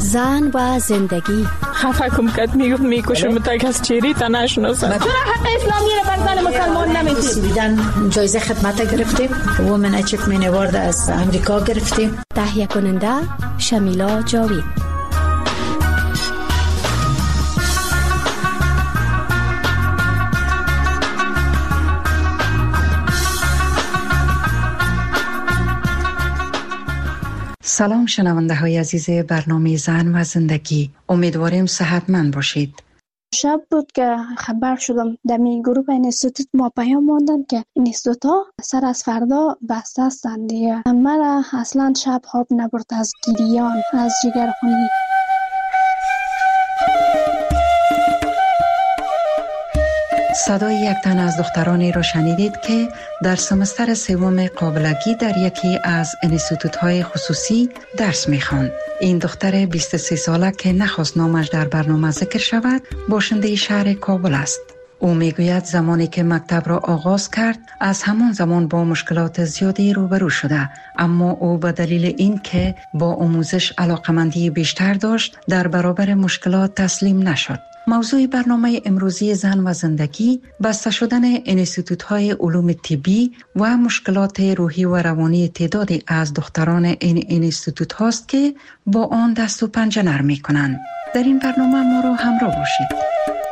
زن و زندگی. خفه کم کد میکشم تا کس چیری تا نشناسم. چرا حق اسلامی رو بر زن مسلمان نمیدید؟ سویدن جایزه خدمت گرفتیم. وومن اچیومنت اوارد از امریکا گرفتیم. تهیه کننده شمیلا جاوید. سلام شنونده های عزیز برنامه زن و زندگی، امیدواریم صحتمند باشید. شب بود که خبر شدم در می گروه اینستیتوت ما پیام ماندن که اینستیتوت ها سر از فردا بسته هستند دیگه. مرا اصلا شب خواب نبرد از گریان، از جگرخونی. صدای یک تن از دخترانی را شنیدید که در سمستر سوم قابلگی در یکی از انستیتوت‌های خصوصی درس می‌خواند. این دختر 23 ساله که نخواست نامش در برنامه ذکر شود، باشنده شهر کابل است. او میگوید زمانی که مکتب را آغاز کرد، از همان زمان با مشکلات زیادی روبرو شده، اما او به دلیل این که با آموزش علاقمندی بیشتر داشت، در برابر مشکلات تسلیم نشد. موضوع برنامه امروزی زن و زندگی بسته شدن انستیتوت‌های علوم طبی و مشکلات روحی و روانی تعدادی از دختران این انستیتوت هاست که با آن دست و پنجه نرم می‌کنند. در این برنامه ما را همراه باشید.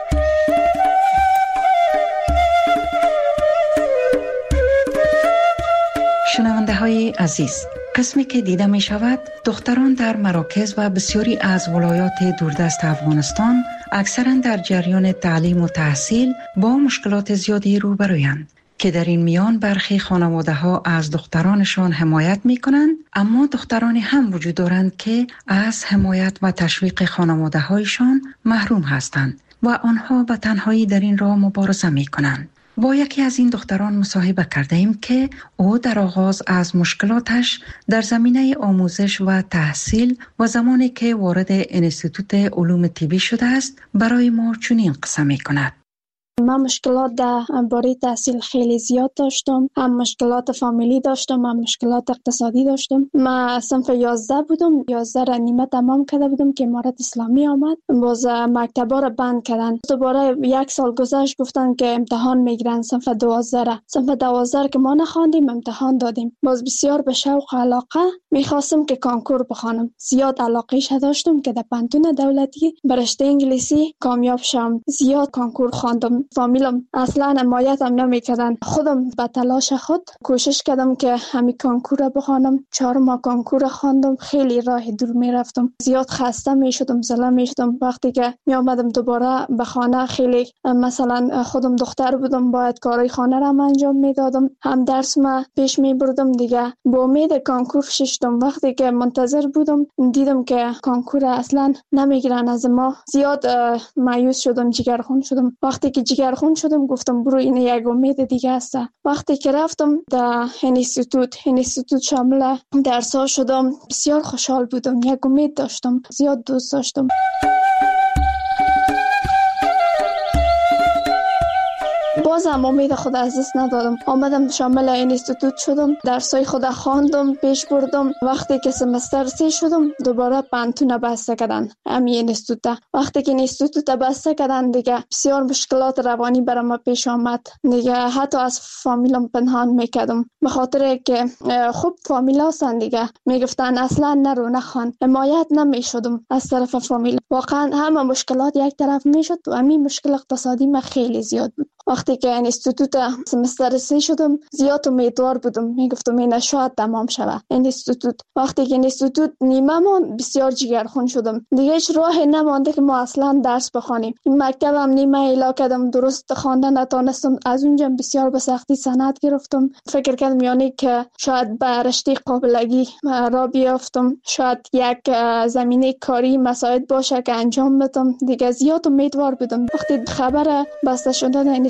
شنونده های عزیز، قسمی که دیده می شود دختران در مراکز و بسیاری از ولایات دوردست افغانستان اکثرا در جریان تعلیم و تحصیل با مشکلات زیادی روبرویند که در این میان برخی خانواده ها از دخترانشان حمایت می کنند، اما دخترانی هم وجود دارند که از حمایت و تشویق خانواده هایشان محروم هستند و آنها به تنهایی در این راه مبارزه می کنند. با یکی از این دختران مصاحبه کرده ایم که او در آغاز از مشکلاتش در زمینه آموزش و تحصیل و زمانی که وارد انستیتوت علوم طبی شده است برای ما چنین قصه می کند. من مشکلات در باره تحصیل خیلی زیاد داشتم. هم مشکلات فامیلی داشتم، هم مشکلات اقتصادی داشتم. من صنف 11 بودم، 11 را نیمه تمام کرده بودم که امارت اسلامی آمد. باز مکتبا را بند کردن. دوباره یک سال گذشت، گفتن که امتحان میگیرن صنف 12 را. صنف 12 که ما نخواندیم امتحان دادیم. باز بسیار به شوق و علاقه میخواستم که کانکور بخوانم. زیاد علاقه‌اش داشتم که در پانتون دولتی به رشته انگلیسی کامیاب شم. زیاد کانکور خواندم. فامیلم اصلا حمایتم نمیکردن. خودم به تلاش خود کوشش کردم که همین کانکور بخوانم. 4 ماه کانکور خواندم. خیلی راه دور میرفتم. زیاد خسته میشدم، زله میشدم. وقتی که می آمدم دوباره به خانه، خیلی مثلا خودم دختر بودم، باید کارهای خانه را انجام میدادم، هم درس ما پیش میبردم دیگه. با امید کانکور ششتم. وقتی که منتظر بودم دیدم که کانکور اصلا نمیگیرن از ما. زیاد مایوس شدم، جگرخون شدم. وقتی که جگرخون شدم گفتم برو این یک امید دیگه است. وقتی که رفتم در انستیتوت شامل درس‌ها شدم، بسیار خوشحال بودم. یک امید داشتم، زیاد دوست داشتم. بازم امید خود از دست ندادم. آمدم شامل انستیتوت شدم، درسای خود خواندم، پیش بردم. وقتی که سمستر 3 شدم دوباره پانتون بسته کردن همین انستیتوت. وقتی که انستیتوت بسته کردن دیگه بسیار مشکلات روانی برام پیش آمد دیگه. حتی از فامیلم پنهان میکردم به خاطر که خوب فامیل هستن دیگه، میگفتن اصلا نرو نخوان. حمایت نمیشدم از طرف فامیل. واقعا همه مشکلات یک طرف میشد و همین مشکل اقتصادی ما خیلی زیاد بود. وقتی که انستیتوت سمستر 3 شدم زیاد امیدوار بودم، میگفتم این شاید تمام شود انستیتوت. وقتی که انستیتوت نیمه ماند بسیار جگرخون شدم دیگه. هیچ راهی نمانده که ما اصلا درس بخوانیم. این مکتبم نیمه الا کردم، درست خواندن نتونستم. از اونجا بسیار به سختی سند گرفتم. فکر کردم یعنی که شاید به رشته قابلگی را بیافتم، شاید یک زمینه کاری مساعد باشه که انجام بدم دیگه. زیاد امیدوار بودم. وقتی خبر بسته شدن انستیتوت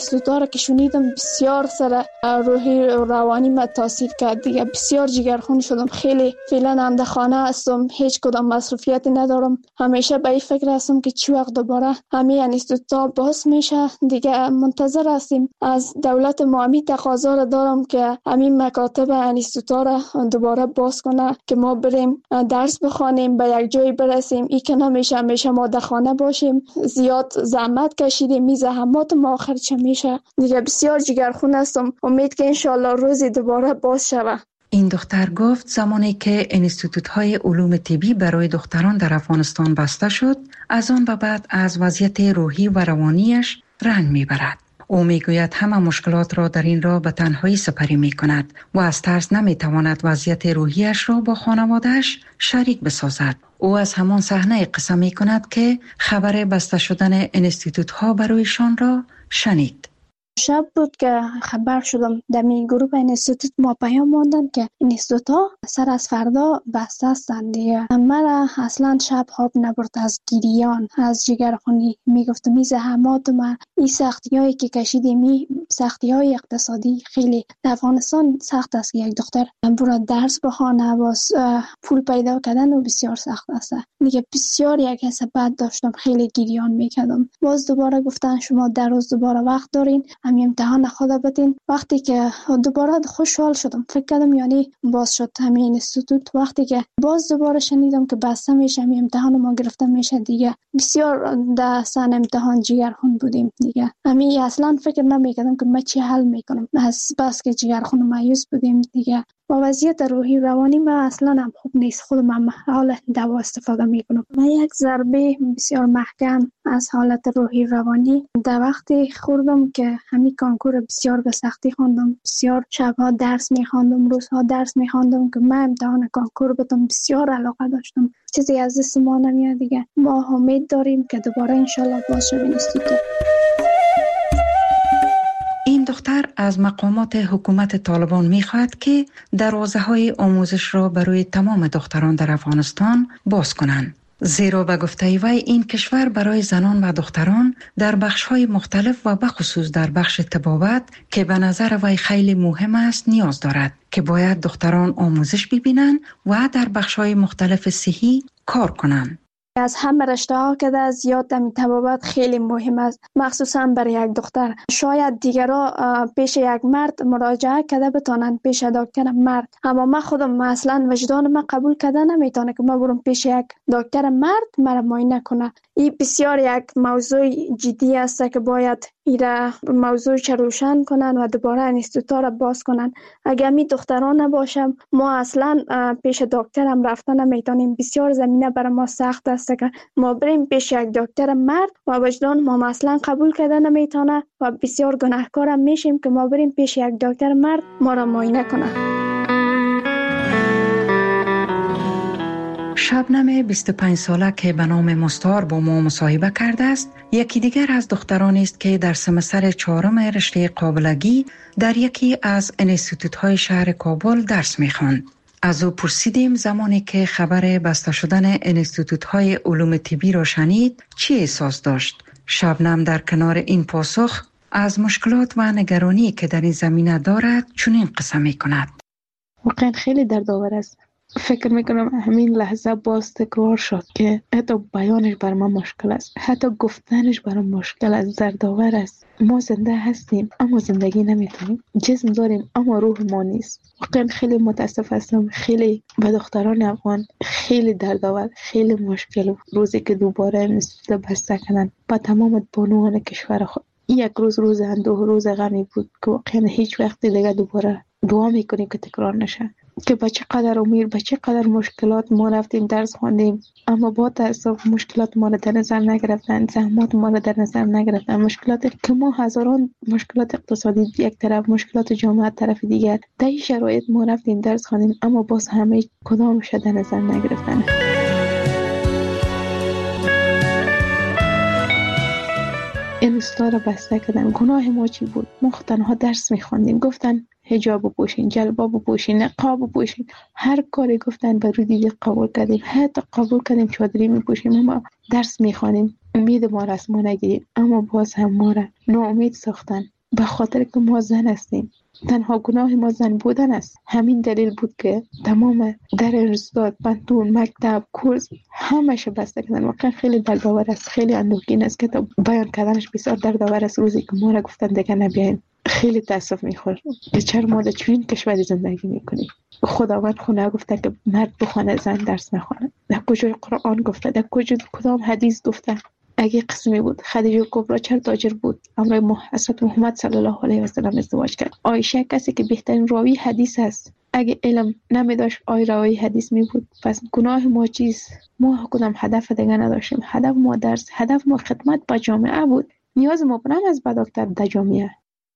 که شنیدم بسیار سر روحی و روانی ما تاثیر کرد دیگه. بسیار جگرخون شدم. خیلی فعلا هم در خانه هستم، هیچ کدام مصروفیتی ندارم. همیشه به این فکر هستم که چی وقت دوباره همین انستیتوت باز میشه دیگه. منتظر هستیم از دولت ما. همین تقاضا را دارم که همین مکاتب انستیتوت را دوباره باز کنه که ما بریم درس بخوانیم، به یک جای برسیم. این که نمیشه همیشه ما در خانه باشیم. زیاد زحمت کشیدیم، می زحمات ما آخر چه میشه دیگه. بسیار جگرخون هستم. امید که انشالله روزی دوباره باز شود. این دختر گفت زمانی که انستیتوت‌های علوم طبی برای دختران در افغانستان بسته شد، از آن به بعد از وضعیت روحی و روانیش رنج میبرد. او میگوید همه مشکلات را در این راه به تنهایی سپری میکند و از ترس نمیتواند وضعیت روحیش را با خانواده‌اش شریک بسازد. او از همان صحنه قصه میکند که خبر بسته شدن انستیتوت‌ها برایشان را شنید. شب بود که خبر شدم در می گروه انستیتوت ما پیام ماندن که انستیتوت ها سر از فردا بسته هستند دیگه. مرا اصلا شب خواب نبرد از گریان، از جگرخونی. میگفتم این زحمات ما، این سختی هایی که کشیدیم، این سختی های اقتصادی خیلی در افغانستان سخت است که یک دختر برای درس بخوانه، باز پول پیدا کردن و بسیار سخت است دیگه. بسیار یک حس بد داشتم، خیلی گریان میکردم. باز دوباره گفتن شما در روز دوباره وقت دارین، همین امتحان خود بدین. وقتی که دوباره خوشحال شدم، فکر کردم یعنی باز شد همین انستیتوت. وقتی که باز دوباره شنیدم که بسته میشه، همین امتحان ما گرفته میشه دیگه، بسیار در سن امتحان جگرخون بودیم دیگه. همین اصلا فکر نمیکردم که من چی حل میکنم، از بس که جگرخون و مایوس بودیم دیگه. با وضعیت روحی روانی ما اصلا هم خوب نیست. خودم هم حال دوا استفاده میکنم. من یک ضربه بسیار محکم از حالت روحی روانی در وقتی خوردم که همین کانکور بسیار به سختی خواندم. بسیار شبها درس میخواندم، روزها درس میخواندم که من امتحان کانکور بدم. بسیار علاقه داشتم. چیزی از دست ما نمیاد دیگه. ما امید داریم که دوباره انشالله باز شویم انستیتوت. این دختر از مقامات حکومت طالبان می‌خواهد که دروازه‌های آموزش را برای تمام دختران در افغانستان باز کنند. زیرا به گفته وی این کشور برای زنان و دختران در بخش‌های مختلف و به خصوص در بخش طبابت که به نظر وی خیلی مهم است نیاز دارد که باید دختران آموزش ببینند و در بخش‌های مختلف صحی کار کنند. از همه رشته ها که در زیاد در طبابت خیلی مهم است، مخصوصا برای یک دختر. شاید دیگرها پیش یک مرد مراجعه کرده بتانند، پیش دکتر مرد، اما من خودم اصلا وجدان من قبول کرده نمیتونه که من برم پیش یک دکتر مرد مرا معاینه کنه. این بسیار یک موضوع جدی است که باید این موضوع چه روشن کنن و دوباره انستیتوت را باز کنن. اگر می دختران نباشم ما اصلا پیش دکتر هم رفتن نمیتونیم. بسیار زمینه برای ما سخت است که ما بریم پیش یک دکتر مرد و وجدان ما اصلا قبول کرده نمیتونه و بسیار گناهکار هم میشیم که ما بریم پیش یک دکتر مرد ما را معاینه کنه. شبنم 25 ساله که به نام مستار با ما مصاحبه کرده است، یکی دیگر از دخترانی است که در سمستر 4 رشته قابلگی در یکی از انستیتوت‌های شهر کابل درس می‌خواند. از او پرسیدیم زمانی که خبر بسته شدن انستیتوت‌های علوم طبی را شنید چی احساس داشت. شبنم در کنار این پاسخ از مشکلات و نگرانی که در این زمینه دارد چنین قصه می‌کند. واقعا خیلی دردآور است. فکر میکنم همین لحظه باز تکرار شد که حتی بیانش بر من مشکل است، حتی گفتنش برام مشکل است، دردآور است. ما زنده هستیم اما زندگی نمیتونیم، جسم داریم اما روح ما نیست. واقعا خیلی متاسف هستم. خیلی به دختران افغان خیلی دردآور، خیلی مشکل. روزی که دوباره انستیتوت بسته کنن با تمام بانوان کشور خود، یک روز اندوه، روز غمی بود که واقعا هیچ وقتی دیگه دوباره دعا میکنیم که تکرار نشه. که با چقدر امید، با چقدر مشکلات ما رفتیم درس خواندیم اما با تأسف مشکلات ما را در نظر نگرفتن، زحمات ما را در نظر نگرفتن. مشکلات که ما هزاران مشکلات اقتصادی یک طرف، مشکلات جامعه طرف دیگر، در این شرایط ما رفتیم درس خواندیم اما باز همه کدامش در نظر نگرفتن. این استاد را بسته کردن. گناه ما چی بود؟ ما تنها درس می‌خواندیم. گفتن حجاب بپوشین، جلباب بپوشین، نقاب بپوشین، هر کاری گفتن به رو دیگه قبول کردیم. حتی قبول کردیم چادری میپوشیم اما درس میخوانیم. امید ما را از ما نگیرید اما باز هم ما را ناامید ساختن. به خاطر که ما زن هستیم. تنها گناه ما زن بودن است. همین دلیل بود که تمام در انستاد، پانتون، مکتب، کورس همش بسته کردن. واقعا خیلی دردآور است، خیلی اندوهگین است که بیان کردنش بسیار دردآور است. روزی که ما را گفتن دیگه نبیاین خیلی تاسف میخورم که چرا ما در چنین کشوری زندگی میکنیم. خداوند خونه گفته که مرد بخونه زن درس نخونه. در کجای قرآن گفته؟ در کدام حدیث گفته؟ اگه قسمی بود خدیجه کبرا چرا تاجر بود اما حضرت محمد صلی الله علیه و سلم ازدواج کرد؟ عایشه کسی که بهترین راوی حدیث است، اگه علم نمیداشت آی راوی حدیث می بود. پس گناه ما چیست؟ ما کدام هدف دیگه نداشتیم. هدف ما درس، هدف ما خدمت به جامعه بود. نیاز ما برام از بداکتر در جامعه.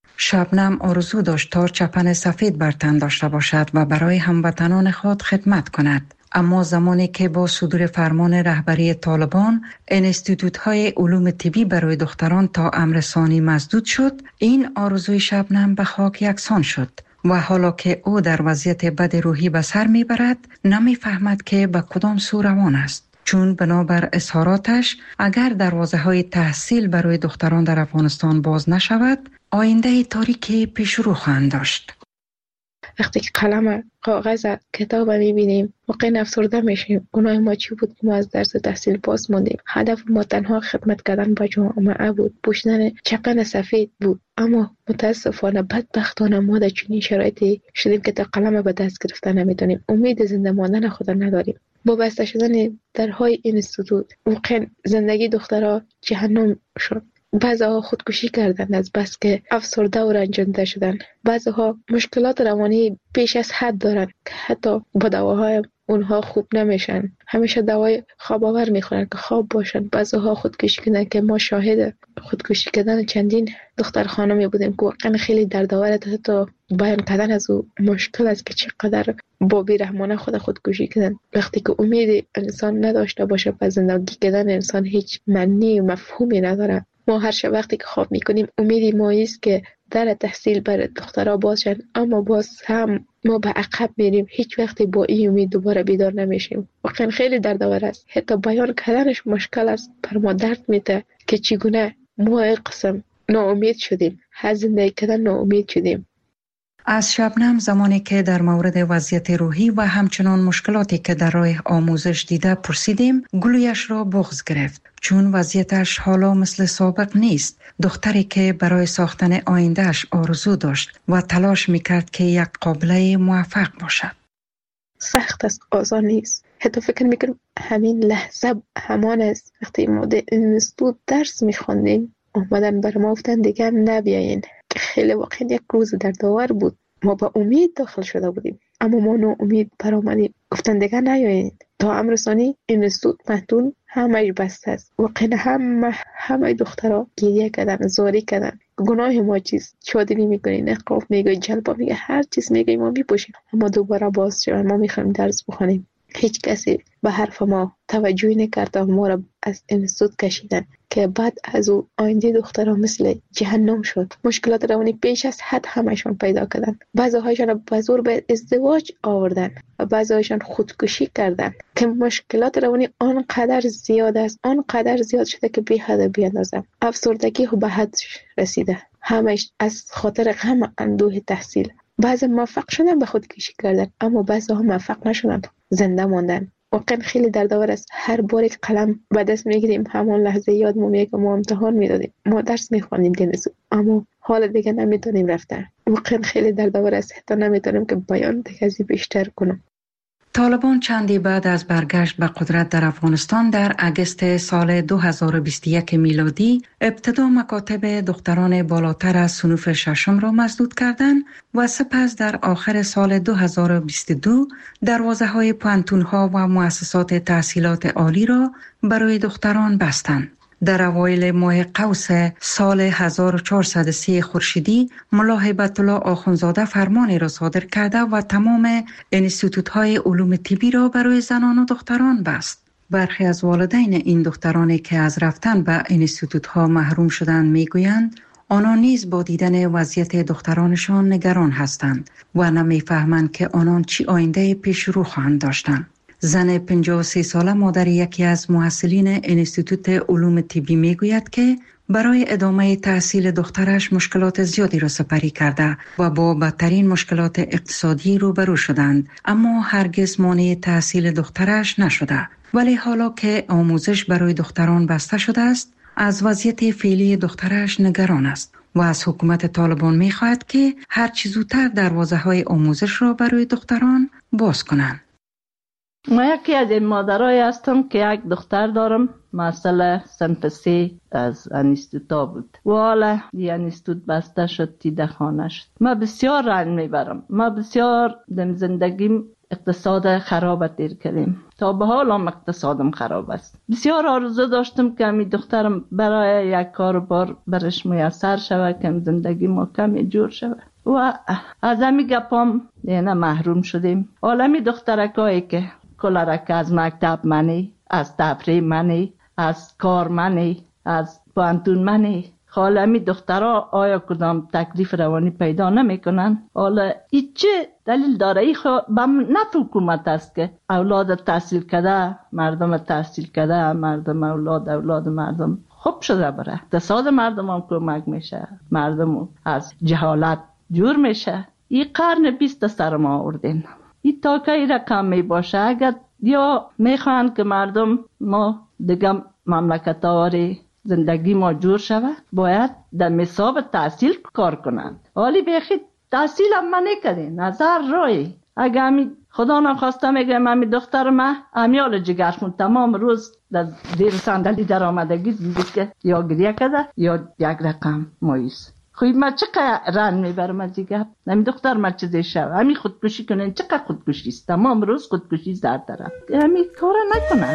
شبنم آرزو داشت تا چپن سفید بر تن داشته باشد و برای هموطنان خود خدمت کند. اما زمانی که با صدور فرمان رهبری طالبان انستیتوت‌های علوم طبی برای دختران تا امر ثانی مسدود شد، این آرزوی شبنم به خاک یکسان شد و حالا که او در وضعیت بد روحی به سر میبرد نمیفهمد که به کدام سو روان است. چون بنابر اظهاراتش اگر دروازه‌های تحصیل برای دختران در افغانستان باز نشود، آینده تاریکی پیش رو خواهند داشت. وقتی که قلم، کاغذ، کتاب میبینیم واقعا افسرده میشیم. گناه ما چی بود که ما از درس تحصیل باز موندیم؟ هدف ما تنها خدمت کردن با جامعه بود، پوشیدن چپن سفید بود. اما متاسفانه بدبختانه ما در چنین شرایطی شدیم که تا قلم به دست گرفتن نمیتونیم. امید زنده ماندن خود نداریم. با بسته شدن درهای اینستیتوت واقعا زندگی دخترها جهنم شد. بعضی‌ها خودکشی کردند از بس که افسرده و رنجانده شدن. بعضی‌ها مشکلات روانی بیش از حد دارند که حتی با دواهای اونها خوب نمیشن. همیشه دوای خواب آور میخورن که خواب باشن. بعضی‌ها خودکشی کردن که ما شاهد خودکشی کردن چندین دختر خانمی بودیم که واقعا خیلی دردآور است. حتی بیان کردن از او مشکل است که چقدر با بی‌رحمانه خودکشی کردن. وقتی که امید انسان نداشته باشه، پس زندگی کردن انسان هیچ معنی و مفهومی نداره. ما هر شب وقتی که خواب میکنیم امیدی ما است که در تحصیل برای دخترها باز شن، اما باز هم ما به عقب میریم. هیچ وقتی با این امید دوباره بیدار نمیشیم. واقعا خیلی دردآور است. حتی بیان کردنش مشکل است. پر ما درد میده که چگونه ما قسم ناامید شدیم، از زندگی کردن ناامید شدیم. از شبنم زمانی که در مورد وضعیت روحی و همچنان مشکلاتی که در راه آموزش دیده پرسیدیم، گلویش را بغض گرفت، چون وضعیتش حالا مثل سابق نیست. دختری که برای ساختن آیندهش آرزو داشت و تلاش میکرد که یک قابله موفق باشد. سخت است، آسان نیست. حتی فکر میکنم همین لحظه همان است وقتی ما در اینستیتوت درس میخوندیم اومدن بر ما گفتن دیگه نبیاین. خیلی واقعا یک روز دردآور بود. ما با امید داخل شده بودیم اما ما ناامید برآمدیم. گفتن دیگه نیاین. تا امر ثانی اینستیتوت پانتون همه بسته است. واقعا همه دخترها گریه کردن، زاری کردن. گناه ما چیست؟ شادی میکنی، نقاب میگی، جلباب میگی، هر چیز میگی ما میپوشیم. اما دوباره باز شد. ما میخوایم درس بخونیم. هیچ کسی به حرف ما توجهی نکرد و ما را از اینستیتوت کشیدن که بعد از او آینده دخترها مثل جهنم شد. مشکلات روانی بیش از حد همشون پیدا کردن. بعضی‌هایشان به زور به ازدواج آوردن و بعضی‌هایشان خودکشی کردن که مشکلات روانی آنقدر زیاد است، آنقدر زیاد شده که بی حد بی اندازه. افسردگی به حد رسیده، همش از خاطر غم اندوه تحصیل. بعضی موفق شدن به خودکشی کردن اما بعضی‌ها موفق نشدن، زنده ماندن. واقعا خیلی دردآور است. هر بار که قلم به دست میگیریم همون لحظه یاد میاد که ما امتحان میدادیم، ما درس میخوانیم دینسو، اما حال دیگه نمیتونیم رفتن. واقعا خیلی دردآور است. حتی نمیتونم که بیان دیگه ازی بیشتر کنم. طالبان چندی بعد از برگشت به قدرت در افغانستان در اگست سال 2021 میلادی ابتدا مکاتب دختران بالاتر از صنف ششم را مسدود کردند و سپس در آخر سال 2022 دروازه‌های پانتون‌ها و مؤسسات تحصیلات عالی را برای دختران بستند. در اوایل ماه قوس سال 1403 خورشیدی ملا هیبت الله آخوندزاده فرمانی را صادر کرده و تمام انستیتوت‌های علوم طبی را برای زنان و دختران بست. برخی از والدین این دخترانی که از رفتن به انستیتوت‌ها محروم شدند میگویند آنان نیز با دیدن وضعیت دخترانشان نگران هستند و نمیفهمند که آنان چی آینده پیش رو خواهند داشتند. زن 53 ساله مادر یکی از محصلین انستیتوت علوم طبی میگوید که برای ادامه تحصیل دخترش مشکلات زیادی را سپری کرده و با بدترین مشکلات اقتصادی روبرو شدند، اما هرگز مانع تحصیل دخترش نشده. ولی حالا که آموزش برای دختران بسته شده است، از وضعیت فعلی دخترش نگران است و از حکومت طالبان می خواهد که هر چه زودتر دروازه‌های آموزش را برای دختران باز کنند. ما یکی از این مادرای هستم که یک دختر دارم، مسئله صنف 3 از انستیتوتا بود و حالا این انستیتوت بسته شد، تیده خانه شد. ما بسیار رنج میبرم، ما بسیار در زندگیم اقتصاد خراب تیر کردیم، تا به حال هم اقتصادم خراب است. بسیار آرزو داشتم که می دخترم برای یک کار بار برش میسر شود که زندگی ما کمی جور شود و از همی گپام دیگه محروم شدیم. حالا می دخترکایی که کلارک از مکتب منی، از تفریح منی، از کار منی، از پانتون منی، حالا می دخترها آیا کدام تکلیف روانی پیدا نمی کنن؟ حالا ای چه دلیل داره؟ ای نفع حکومت است که اولاد تحصیل کرده، مردم تحصیل کرده، مردم اولاد مردم خوب شده بره، اقتصاد مردم هم کمک میشه، مردم از جهالت جور میشه. ای قرن 20 سر ما آوردین، ای تا که ای رقم می باشه. اگر یا میخوان که مردم ما دیگه مملکت آوری زندگی ما جور شود، باید در مساب تحصیل کار کنند. حالی بیخی تحصیل هم من نکردین، نظر رای. اگه همی خدا نخواسته میگه من دختر من امیال جگرشون تمام روز در زیر صندلی در آمدگی دیدید که یا گریه کرده یا یک رقم مایوس. خوی من چقدر رنج میبرم از دیگه. نمی دختر من چیزی شو همی خودکشی کنن، چقدر خودکشی است، تمام روز خودکشی در طرف، همی کار نکنن.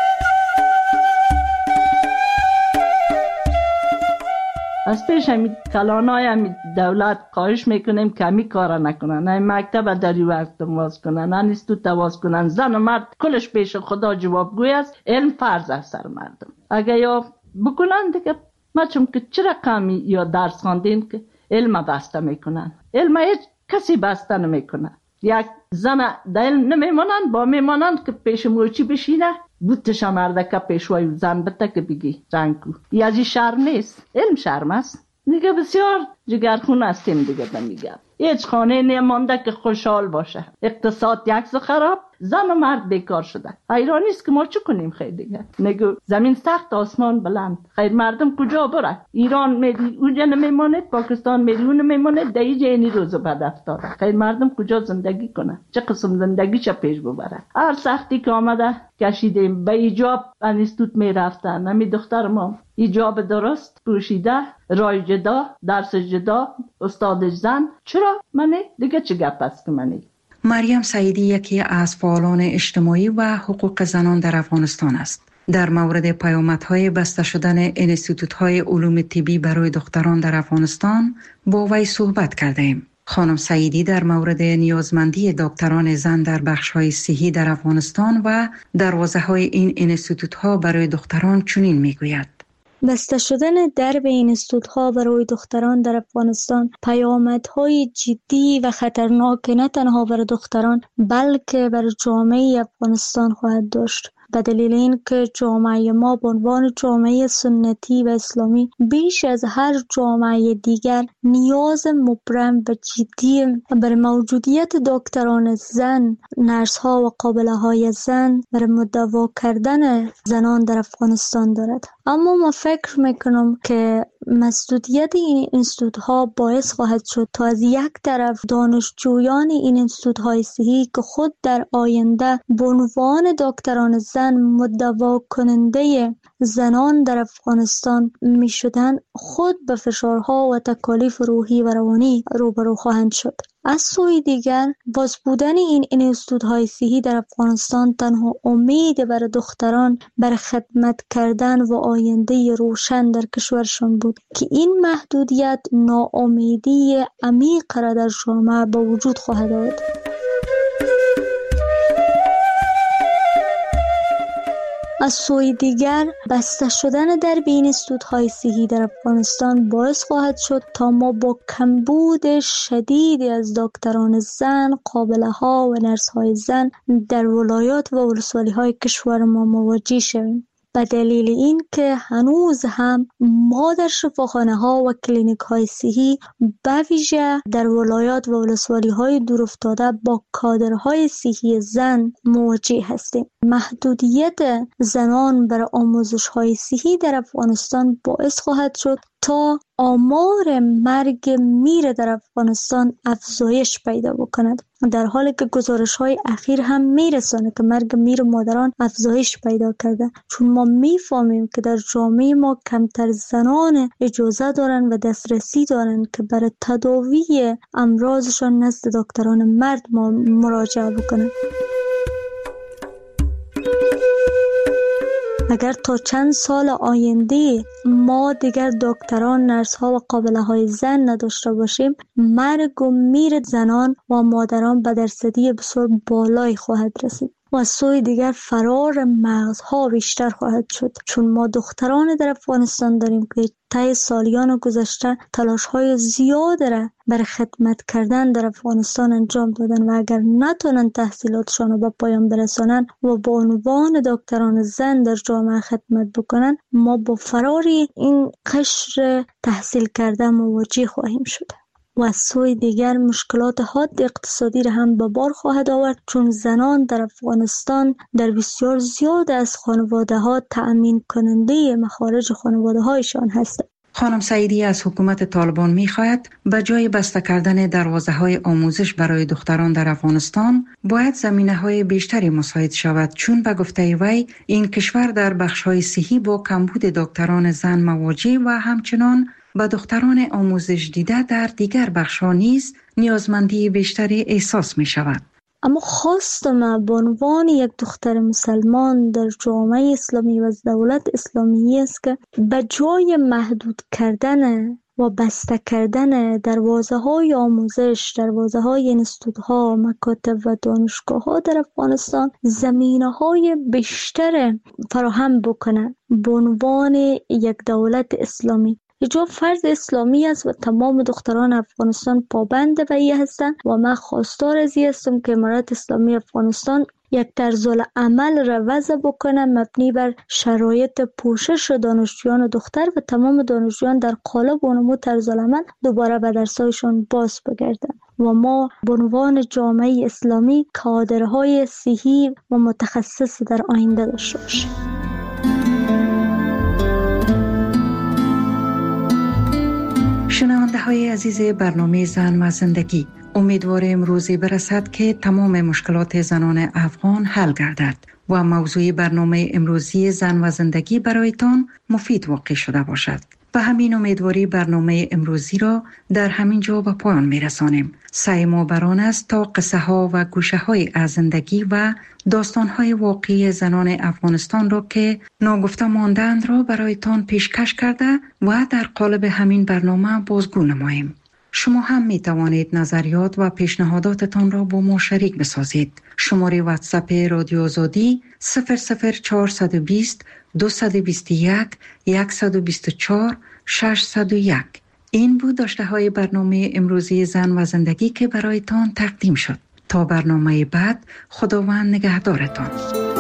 از پیش همی کلانای همی دولت خواهش میکنیم که همی کار نکنن، همی مکتب داری وقت واز کنن، انستیتوت واز کنن. زن و مرد کلش پیش خدا جوابگوی است، علم فرض است سر مردم. اگه یا بکنن دیگه ما چون که چرا کمی یا درس خواندین که علم بسته میکنن؟ علم هیچ کسی بسته نمیکنه. یک زن در علم نمیمانن، با میمانن که پیش موچی بشینه بوتش مردکه پیشوای زن بته که بگی رنگو. ای از این شرم نیست، علم شرم است. دیگه بسیار جگرخون هستیم دیگه بمیگم. هیچ خانه نمانده که خوشحال باشه. اقتصاد یک خراب، زن و مرد بیکار شده. حیران نیست که ما چه کنیم خیر دیگه. نگو زمین سخت آسمان بلند، خیر مردم کجا بره؟ ایران میری اونجا نمیمونه، پاکستان میری اون نمیمونه، در اینجا اینی روزو بد افتاده. خیر مردم کجا زندگی کنه؟ چه قسم زندگی چه پیش ببره؟ هر سختی که آمده کشیدیم. به ایجاب انستیتوت میرفتن، نمی دختر ما ایجاب درست پوشیده، رای جدا، درس جدا، استادش زن. چرا منی؟ دیگه چه گپ است که منی؟ مریم سعیدی یکی از فعالان اجتماعی و حقوق زنان در افغانستان است. در مورد پیامدهای بسته شدن انستیتوت‌های علوم طبی برای دختران در افغانستان با وی صحبت کردیم. خانم سعیدی در مورد نیازمندی دکتران زن در بخش‌های صحی در افغانستان و دروازه‌های این انستیتوت‌ها برای دختران چنین می‌گوید: بسته شدن درب انستیتوت‌ها برای دختران در افغانستان پیامدهای جدی و خطرناک نه تنها برای دختران بلکه برای جامعه افغانستان خواهد داشت. به دلیل اینکه جامعه ما به عنوان جامعه سنتی و اسلامی بیش از هر جامعه دیگر نیاز مبرم و جدی برای موجودیت دکتران زن، نرس‌ها و قابله‌های زن برای مداوا کردن زنان در افغانستان دارد. اما ما فکر میکنم که مسدودیت این انستیتوت‌ها باعث خواهد شد تا از یک طرف دانشجویان این انستیتوت‌های صحی که خود در آینده به عنوان دکتران زن مداوا کننده زنان در افغانستان می شدن خود به فشارها و تکالیف روحی و روانی روبرو خواهند شد. از سوی دیگر باز بودن این انستیتوت‌های صحی در افغانستان تنها امید برای دختران برای خدمت کردن و آینده روشن در کشورشان بود که این محدودیت ناامیدی عمیق را در جامعه به وجود خواهد آورد. از سوی دیگر بسته شدن در بین انستیتوت‌های صحی در افغانستان باعث خواهد شد تا ما با کمبود شدیدی از دکتران زن، قابله‌ها و نرس‌های زن در ولایات و ولسوالی‌های کشور ما مواجه شویم. به دلیل این که هنوز هم ما در شفاخانه ها و کلینیک های صحی به ویژه در ولایات و ولسوالی های دور افتاده با کادرهای صحی زن مواجه هستیم. محدودیت زنان برای آموزش های صحی در افغانستان باعث خواهد شد تا آمار مرگ میر در افغانستان افزایش پیدا بکند، در حالی که گزارش های اخیر هم میرسانه که مرگ میر مادران افزایش پیدا کرده، چون ما میفهمیم که در جامعه ما کمتر زنان اجازه دارن و دسترسی دارن که برای تداوی امراضشان نزد دکتران مرد ما مراجعه بکنن. اگر تا چند سال آینده ما دیگر دکتران، نرس ها و قابله های زن نداشته باشیم، مرگ و میر زنان و مادران به درصدی بسیار بالایی خواهد رسید و سوی دیگر فرار مغزها بیشتر خواهد شد، چون ما دختران در افغانستان داریم که طی سالیان گذشته تلاش های زیاد را برای خدمت کردن در افغانستان انجام دادن و اگر نتونن تحصیلاتشان رو به پایان برسانن و با عنوان دکتران زن در جامعه خدمت بکنن، ما با فرار این قشر تحصیل کرده مواجه خواهیم شد و از سوی دیگر مشکلات حاد اقتصادی را هم به بار خواهد آورد، چون زنان در افغانستان در بسیار زیاد از خانواده ها تأمین کننده مخارج خانواده هایشان هستند. خانم سعیدی از حکومت طالبان می‌خواهد به جای بسته کردن دروازه‌های آموزش برای دختران در افغانستان باید زمینه‌های بیشتری مساعد شود، چون به گفته وی این کشور در بخش‌های صحی با کمبود دکتران زن مواجه و همچنان به دختران آموزش دیده در دیگر بخش‌ها نیز نیازمندی بیشتری احساس می‌شود. اما خواست ما به عنوان یک دختر مسلمان در جامعه اسلامی و دولت اسلامی است که به جای محدود کردن و بسته کردن دروازه‌های آموزش، دروازه‌های انستیتوت‌ها، مکاتب و دانشگاه‌ها در افغانستان زمینه‌های بیشتر فراهم بکنند به عنوان یک دولت اسلامی. حجاب فرض اسلامی است و تمام دختران افغانستان پابند به این هستند و من خواستار از این هستم که امارت اسلامی افغانستان یک طرزالعمل را وضع بکنه مبنی بر شرایط پوشش دانشجویان و دختر و تمام دانشجویان در قالب و نمود طرزالعمل دوباره به درسایشان باز بگردند و ما به عنوان جامعه اسلامی کادرهای صحی و متخصص در آینده داشته باشیم. شنونده های عزیز برنامه زن و زندگی، امیدواریم روزی برسد که تمام مشکلات زنان افغان حل گردد و موضوع برنامه امروزی زن و زندگی برایتان مفید واقع شده باشد. به همین امیدواری برنامه امروزی را در همین جا به پایان میرسانیم. سعی ما بر آن است تا قصه ها و گوشه های از زندگی و داستان های واقعی زنان افغانستان را که ناگفته ماندند را برایتان پیشکش کرده و در قالب همین برنامه بازگو نماییم. شما هم می توانید نظریات و پیشنهاداتتان را با ما شریک بسازید. شماره واتساپ رادیو آزادی 00420 221 124 601. این بود داشته های برنامه امروزی زن و زندگی که برایتان تقدیم شد. تا برنامه بعد، خداوند نگهدارتان.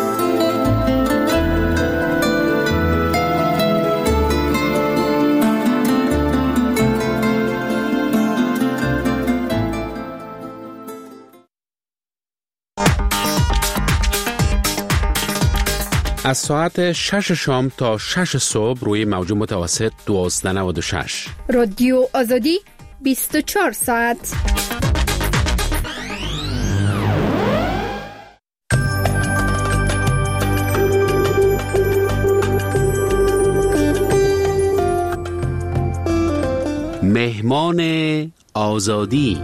از ساعت 6 شام تا 6 صبح روی موج متوسط 1296. رادیو آزادی 24 ساعت. مهمان آزادی.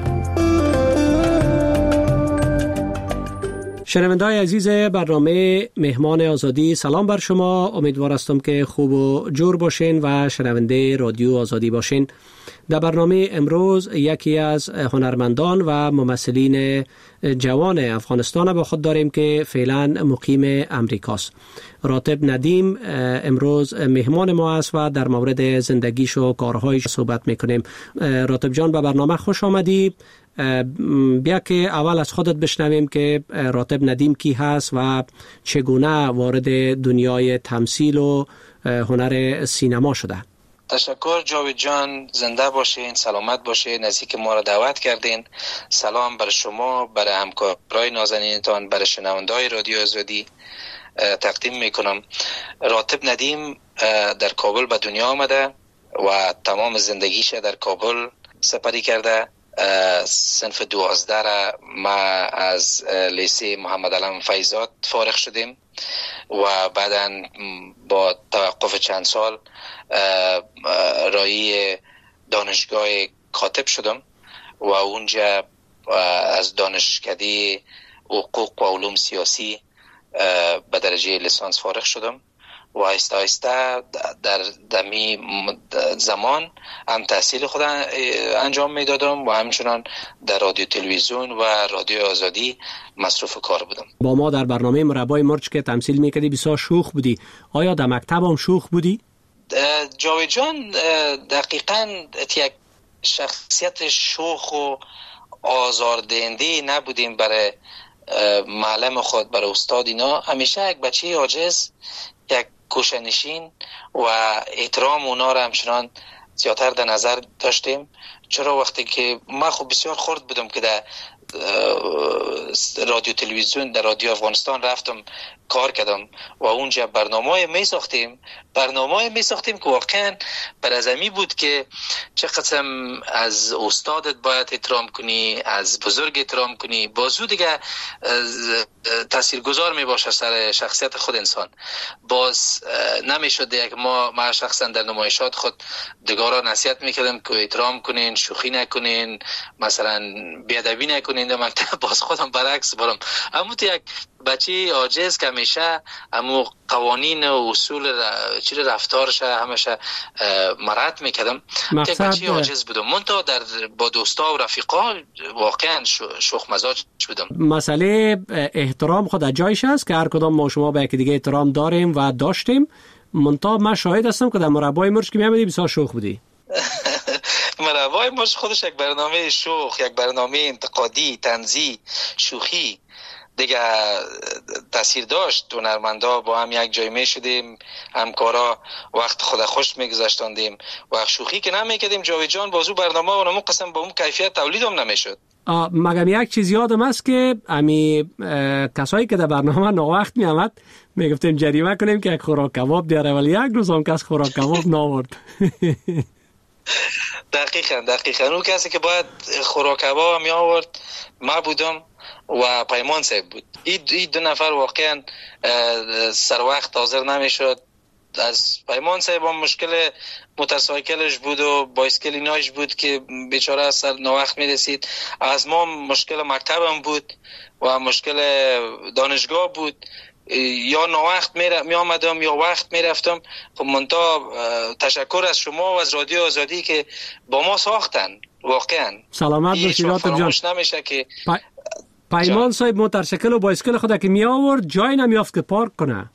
شنونده‌های عزیز برنامه مهمان آزادی، سلام بر شما. امیدوار هستم که خوب و جور باشین و شنونده رادیو آزادی باشین. در برنامه امروز یکی از هنرمندان و ممثلین جوان افغانستان با خود داریم که فعلا مقیم امریکاست. راتب ندیم امروز مهمان ما است و در مورد زندگیش و کارهایش صحبت میکنیم. راتب جان، به برنامه خوش آمدی. بیا که اول از خودت بشنویم که راتب ندیم کی هست و چگونه وارد دنیای تمثیل و هنر سینما شده. تشکر جاوید جان، زنده باشین، سلامت باشین، نزدیک ما را دعوت کردین. سلام بر شما، بر همکارای نازنینتان، بر شنونده‌های رادیو آزادی تقدیم میکنم. راتب ندیم در کابل به دنیا آمده و تمام زندگیش در کابل سپری کرده. صنف 12 را ما از لیسه محمد علم فیضات فارغ شدیم و بعداً با توقف چند سال رای دانشگاه کاتب شدم و اونجا از دانشکده حقوق و علوم سیاسی به درجه لیسانس فارغ شدم و آهسته آهسته در دمی زمان هم تحصیل خود انجام میدادم و همچنان در رادیو تلویزیون و رادیو آزادی مصروف کار بودم. با ما در برنامه مربای مرچ که تمثیل میکردی بسیار شوخ بودی. آیا در مکتب هم شوخ بودی؟ جاوید جان، دقیقاً یک شخصیت شوخ و آزاردهنده نبودیم برای معلم خود، برای استاد. اینا همیشه یک بچه عاجز، یک کوشنشین و احترام اونا را همچنان زیادتر در نظر داشتیم. چرا وقتی که من خب بسیار خرد بودم که در رادیو تلویزیون در رادیو افغانستان رفتم کار کردم و اونجا برنامه می ساختیم که واقعا بر از امی بود که چه قسم از استادت باید احترام کنی، از بزرگ احترام کنی، بازو دیگه تاثیرگذار می باشه سر شخصیت خود انسان. باز نمیشد یک ما شخصا در نمایشات خود دیگرها نصیحت میکردم که احترام کنین، شوخی نکنین، مثلا بیادبی نکنین. در مکتب باز خودم برعکس برم، اما تو یک بچه عاجز که همیشه امو قوانین و اصول رفتارش همیشه مراعات میکردم. یک بچه عاجز بودم، منتها با دوستا و رفیقا واقعا شوخ مزاج بودم. مسئله احترام خود جایش است که هر کدام ما شما به یکی دیگه احترام داریم و داشتیم. منتها من شاهد هستم که در مربای مرچ که میامدی بسیار شوخ بودی. مربای مرچ خودش یک برنامه شوخ، یک برنامه انتقادی، طنزی، شوخی دیگه تاثیر داشت. هنرمندا با هم یک جای می شدیم، همکارا وقت خود خوش میگذاشتاندیم و شوخی که نمیکردیم. جاوید جان بازو برنامه و نمو قسم با اون کیفیت تولید هم نمیشد. مگم یک چیز یادم است که امی کسایی که در برنامه ناوقت می آمد می گفتیم جریمه کنیم که یک خوراک کباب دیاره، ولی یک روز هم کس خوراک کباب ناورد. دقیقاً اون کسی که باید خوراک کباب می آورد ما بودم و پیمان صاحب بود. این دو نفر واقعا سر وقت حاضر نمیشد. از پیمان صاحب هم مشکل موتورسایکلش بود و بایسکل ایناش بود که بیچاره سر ناوقت میرسید. از ما مشکل مکتبم بود و مشکل دانشگاه بود، یا ناوقت می آمدم یا وقت می رفتم. خب منتها تشکر از شما و از رادیو آزادی که با ما ساختن. واقعا سلامت باشید راتب جان. نمیشه که پیمان صاحب موتورسایکل و بایسکل خود که می آورد جای نمیافت که پارک کنه.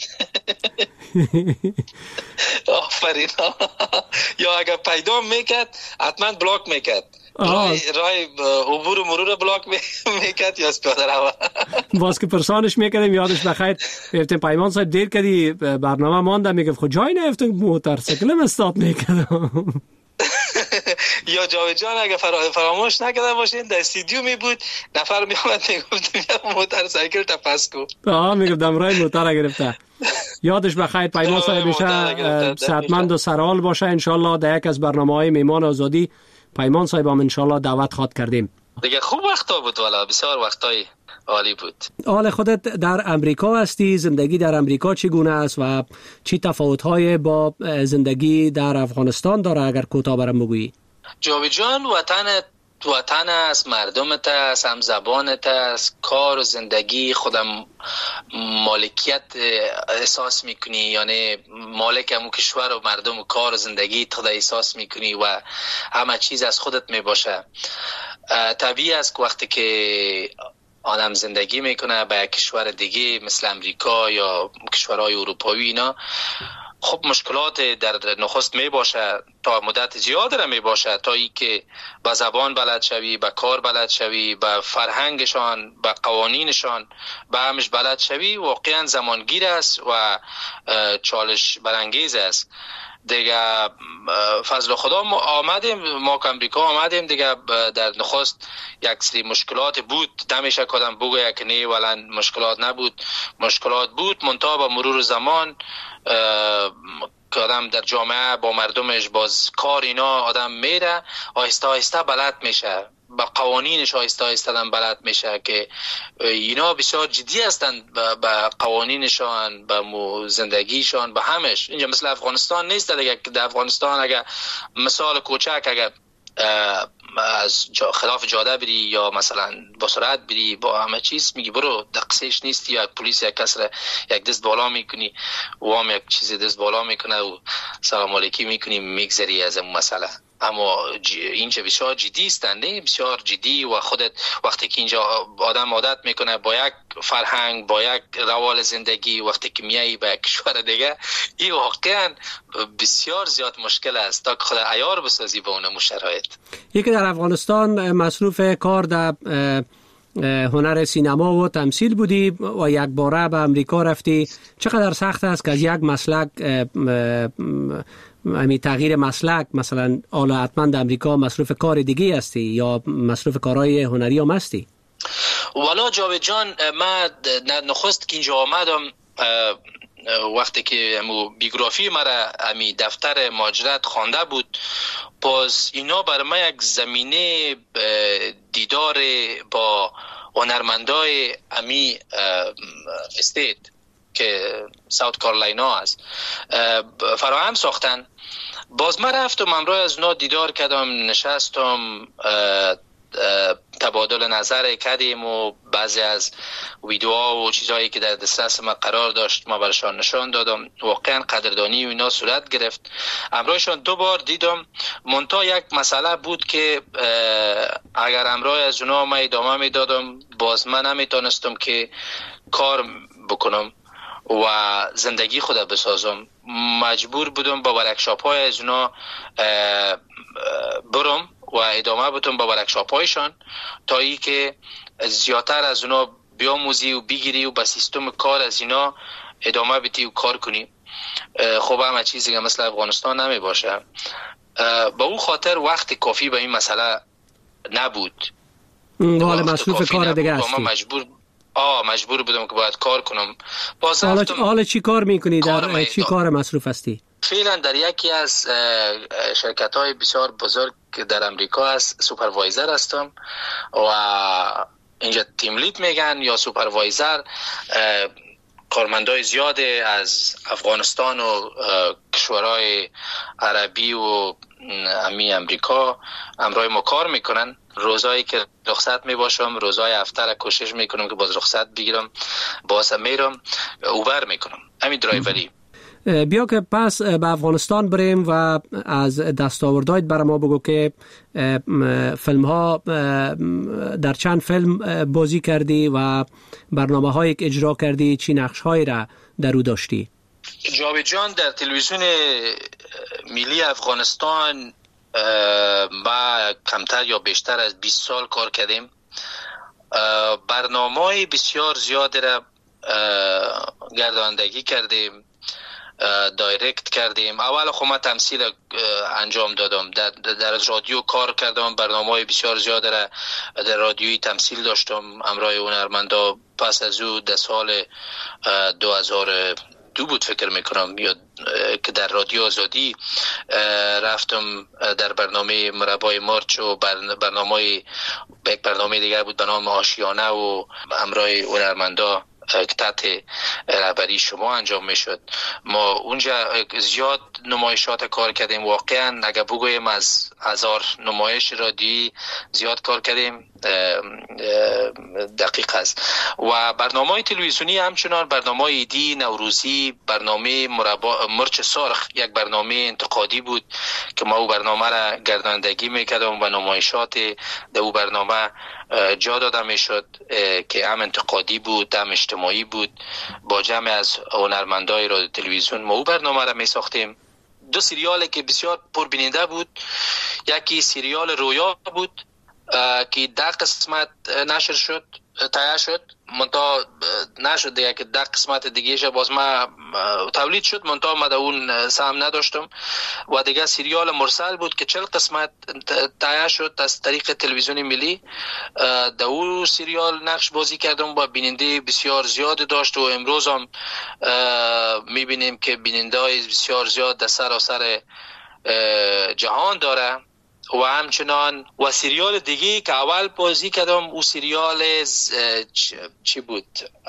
آفرین. یا اگر پیدا میکرد حتما بلاک میکرد، رای عبور و مرور بلاک میکرد یا پیاده رو. باز که پرسانش میکردیم یادش بخیر گفتیم پیمان صاحب دیر کردی برنامه مانده، میگفت خود جای نیفتم موتورسایکلم استارت میکردم. یا جاوید جان اگه فراموش نکرده باشین در استودیو می بود، نفر می اومد میگفتیم یا موتورسایکل تپس کو. میگفتم رای موتور گرفته. یادش بخیر پیمان صاحب میشه صحتمند و سرحال باشه. انشالله در یک از برنامه‌های میهمان آزادی پیمان صاحب هم انشالله دعوت خواد کردیم. دیگه خوب وقتا بود، والا بسیار وقتای عالی بود. حال خودت در امریکا هستی، زندگی در امریکا چگونه است و چی تفاوت‌های با زندگی در افغانستان داره؟ اگر کوتاه برام بگویی. جاوید جان، وطن است، مردمت است، هم زبانت است، کار و زندگی خودم مالکیت احساس میکنی، یعنی مالک همون کشور و مردم و کار و زندگی خود احساس میکنی و همه چیز از خودت میباشه. طبیعی است که وقتی که آدم زندگی میکنه به یک کشور دیگه مثل امریکا یا کشورهای اروپایی اینا، خب مشکلات در نخست می باشه، تا مدت زیاد را می باشه، تا ای که به زبان بلد شوی، به کار بلد شوی، به فرهنگشان، به قوانینشان، به همش بلد شوی، واقعا زمانگیر است و چالش برانگیز است دیگه. فضل خدا ما آمدیم، ما که امریکا آمدیم دیگه، در نخست یک سری مشکلات بود، نمیشه کدام بگوید که نه ولن مشکلات نبود، مشکلات بود، منتها با مرور زمان که آدم در جامعه با مردمش باز کار اینا آدم میره، آهسته آهسته بلد میشه، با قوانینش آهسته آهسته بلد میشه که اینا بسیار جدی هستند به قوانینشان، به زندگیشان، به همش. اینجا مثل افغانستان نیست دیگه، که در افغانستان اگر مثال کوچک اگر از خلاف جاده بری یا مثلا با سرعت بری با همه چیز میگی برو، دقیقش نیستی، یا پلیس یک کس را یک دست بالا میکنی و هم یک چیزی دست بالا میکنه و سلام علیکی میکنی میگذری از اون مسئله. اما اینجا بسیار جدی استند، بسیار جدی، و خودت وقتی که اینجا آدم عادت میکنه با یک فرهنگ، با یک روال زندگی، وقتی که میایی به کشور دیگه، این واقعا بسیار زیاد مشکل است تا که خود عیار بسازی به اون شرایط. یکی در افغانستان مصروف کار در هنر سینما و تمثیل بودی و یک باره به امریکا رفتی. چقدر سخت است که از یک مسلک تغییر مسلک، مثلا حالا حتما در امریکا مصروف کار دیگه هستی یا مصروف کارهای هنری هم هستی؟ والا جاوید جان، من نخست که اینجا آمدم وقتی که بیوگرافی مرا امی دفتر مهاجرت خوانده بود، باز اینا بر من یک زمینه دیدار با هنرمندای امی استیت که ساوت کارولاینا است فراهم ساختن. باز من رفتم امروز از اونا دیدار کردم، نشستم، تبادل نظر کردیم و بعضی از ویدیوها و چیزهایی که در دسترس ما قرار داشت ما برشان نشان دادم. واقعا قدردانی و اینا صورت گرفت. امروزشان 2 بار دیدم، منتها یک مسئله بود که اگر امروز از اونا ما ادامه میدادم باز من نمیتونستم که کار بکنم و زندگی خود بسازم. مجبور بودم با ورکشاپ های از اونا برم و ادامه بدم با ورکشاپ هایشان تا ای که زیادتر از اونا بیاموزی و بگیری و با سیستم کار از اینا ادامه بدی و کار کنی. خب همه چیزی که مثل افغانستان نمی باشه. با اون خاطر وقت کافی به این مسئله نبود. حالا مصروف کار دیگه هستی؟ مجبور بودم که باید کار کنم. حالا چی کار میکنی؟ در چی کار مصروف هستی؟ فعلا در یکی از شرکت های بسیار بزرگ در امریکا است سوپروایزر هستم و اینجا تیم لید میگن یا سوپروایزر. کارمندای زیاد از افغانستان و کشورهای عربی و امریکا امرای ما کار میکنن. روزایی که رخصت میباشم، روزای هفته را کوشش میکنم که باز رخصت بگیرم، باز میرم اوبر میکنم، همین درایوری. بیا که پس به افغانستان بریم و از دستاوردهایت برای ما بگو که فیلم ها در چند فیلم بازی کردی و برنامه هایی که اجرا کردی، چی نقش هایی را در او داشتی؟ جاوید جان، در تلویزیون ملی افغانستان با کمتر یا بیشتر از 20 سال کار کردیم. برنامه بسیار زیاد را گرداندگی کردیم، دایرکت کردیم. اول خب من تمثیل انجام دادم، در رادیو کار کردم، برنامه بسیار زیاد را در رادیویی تمثیل داشتم امرای هنرمندا. پس از او در سال 2002 بود فکر میکنم یا که در رادیو آزادی رفتم در برنامه مربای مارچ و برنامه دیگر بود به نام آشیانه و امرای هنرمندا که تحت رهبری شما انجام میشد. ما اونجا زیاد نمایشات کار کردیم. واقعا اگر بگویم از 1000 نمایش رادیویی زیاد کار کردیم دقیق است. و برنامه‌های تلویزیونی همچنان برنامه عیدی، نوروزی، برنامه مرچ سرخ یک برنامه انتقادی بود که ما او برنامه را گردانندگی میکردم و نمایشات در او برنامه جا داده میشد که هم انتقادی بود هم اجتماعی بود. با جمع از هنرمندای رادیو تلویزیون ما او برنامه را میساختیم. دو سریالی که بسیار پربیننده بود، یکی سریال رویا بود که 10 قسمت نشر شد، تایید شد، منتها نشد دیگه که 10 قسمت دیگه باز ما تولید شد، منتها ما اون سهم نداشتم. و دیگه سریال مرسل بود که 40 قسمت تایید شد از طریق تلویزیون ملی. در اون سریال نقش بازی کردم و بیننده بسیار زیاد داشت و امروز هم میبینیم که بیننده های بسیار زیاد در سراسر جهان داره. و همچنان و سریال دیگه که اول بازی کردم او سریال چی بود؟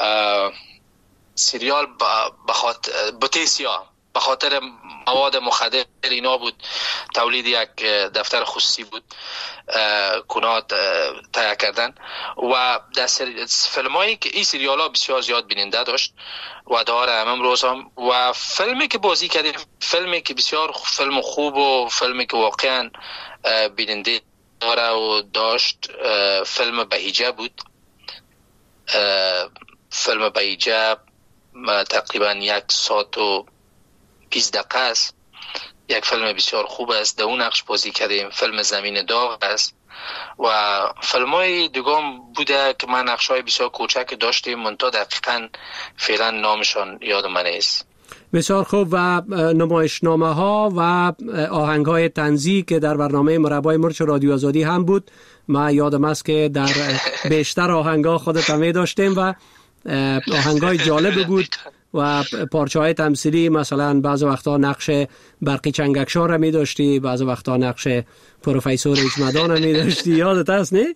سریال بوتیسیا، به خاطر مواد مخدر اینا بود، تولید یک دفتر خصوصی بود کنات تهیه کردن. و در فیلمایی که این سریال ها بسیار زیاد بیننده داشت و داره امروز هم. و فیلمی که بازی کردیم، فیلمی که بسیار فیلم خوب و فیلمی که واقعا بیننده داره و داشت، فیلم بهیجه بود. فیلم بهیجه تقریبا 1 ساعت و 20 دقیقه است. یک فیلم بسیار خوب است، در اون نقش بازی کردیم. فیلم زمین داغ است و فیلم های دیگام بوده که من نقش های بسیار کوچک داشتیم، منتها دقیقا فعلا نامشان یاد من است. بسیار خوب. و نمایشنامه ها و آهنگ های طنزی که در برنامه مربای مرچ رادیو آزادی هم بود، ما یادم است که در بیشتر آهنگ ها خودت هم داشتیم و آهنگ های جالب بود و پارچه های تمثیلی، مثلا بعض وقتا نقش برقی چنگکشان را می داشتی، بعض وقتا نقش پروفیسور اجمدان را می داشتی. یادت است نه؟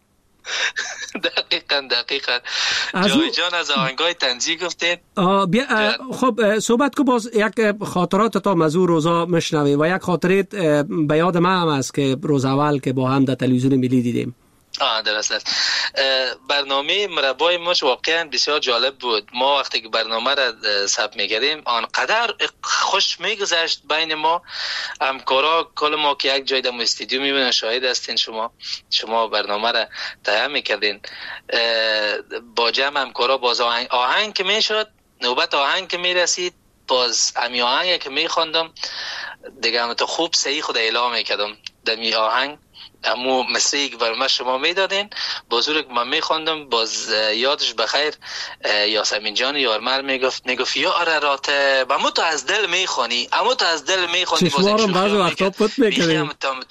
دقیقاً جای جان از آهنگای طنزی گفتید. خب صحبت کو، باز یک خاطرات تا مزور روزا مشنویم و یک خاطرت به یاد من هم است که روز اول که با هم در تلویزیون ملی دیدیم. درست است. برنامه مربای مرچ واقعا بسیار جالب بود. ما وقتی که برنامه را ثبت می‌کردیم آنقدر خوش می‌گذشت بین ما همکارا، کل ما که یک جای در استودیو می‌بینن، شاهد هستین شما برنامه را تهیه می‌کردین با جمع همکارا. باز آهنگ که میشد، نوبت آهنگ که میرسید، باز امی آهنگ که می‌خواندم دیگه هم تو خوب صحیح خود اعلام می‌کردم دمی آهنگ امو مصری که برای شما میدادین، بازورک من میخواندم. باز یادش بخیر یاسمین جان یارمر میگفت یا ارارات بمو تو از دل میخوانی، امو تو از دل میخوانی. چشمارم بعض وقتا پت میکنیم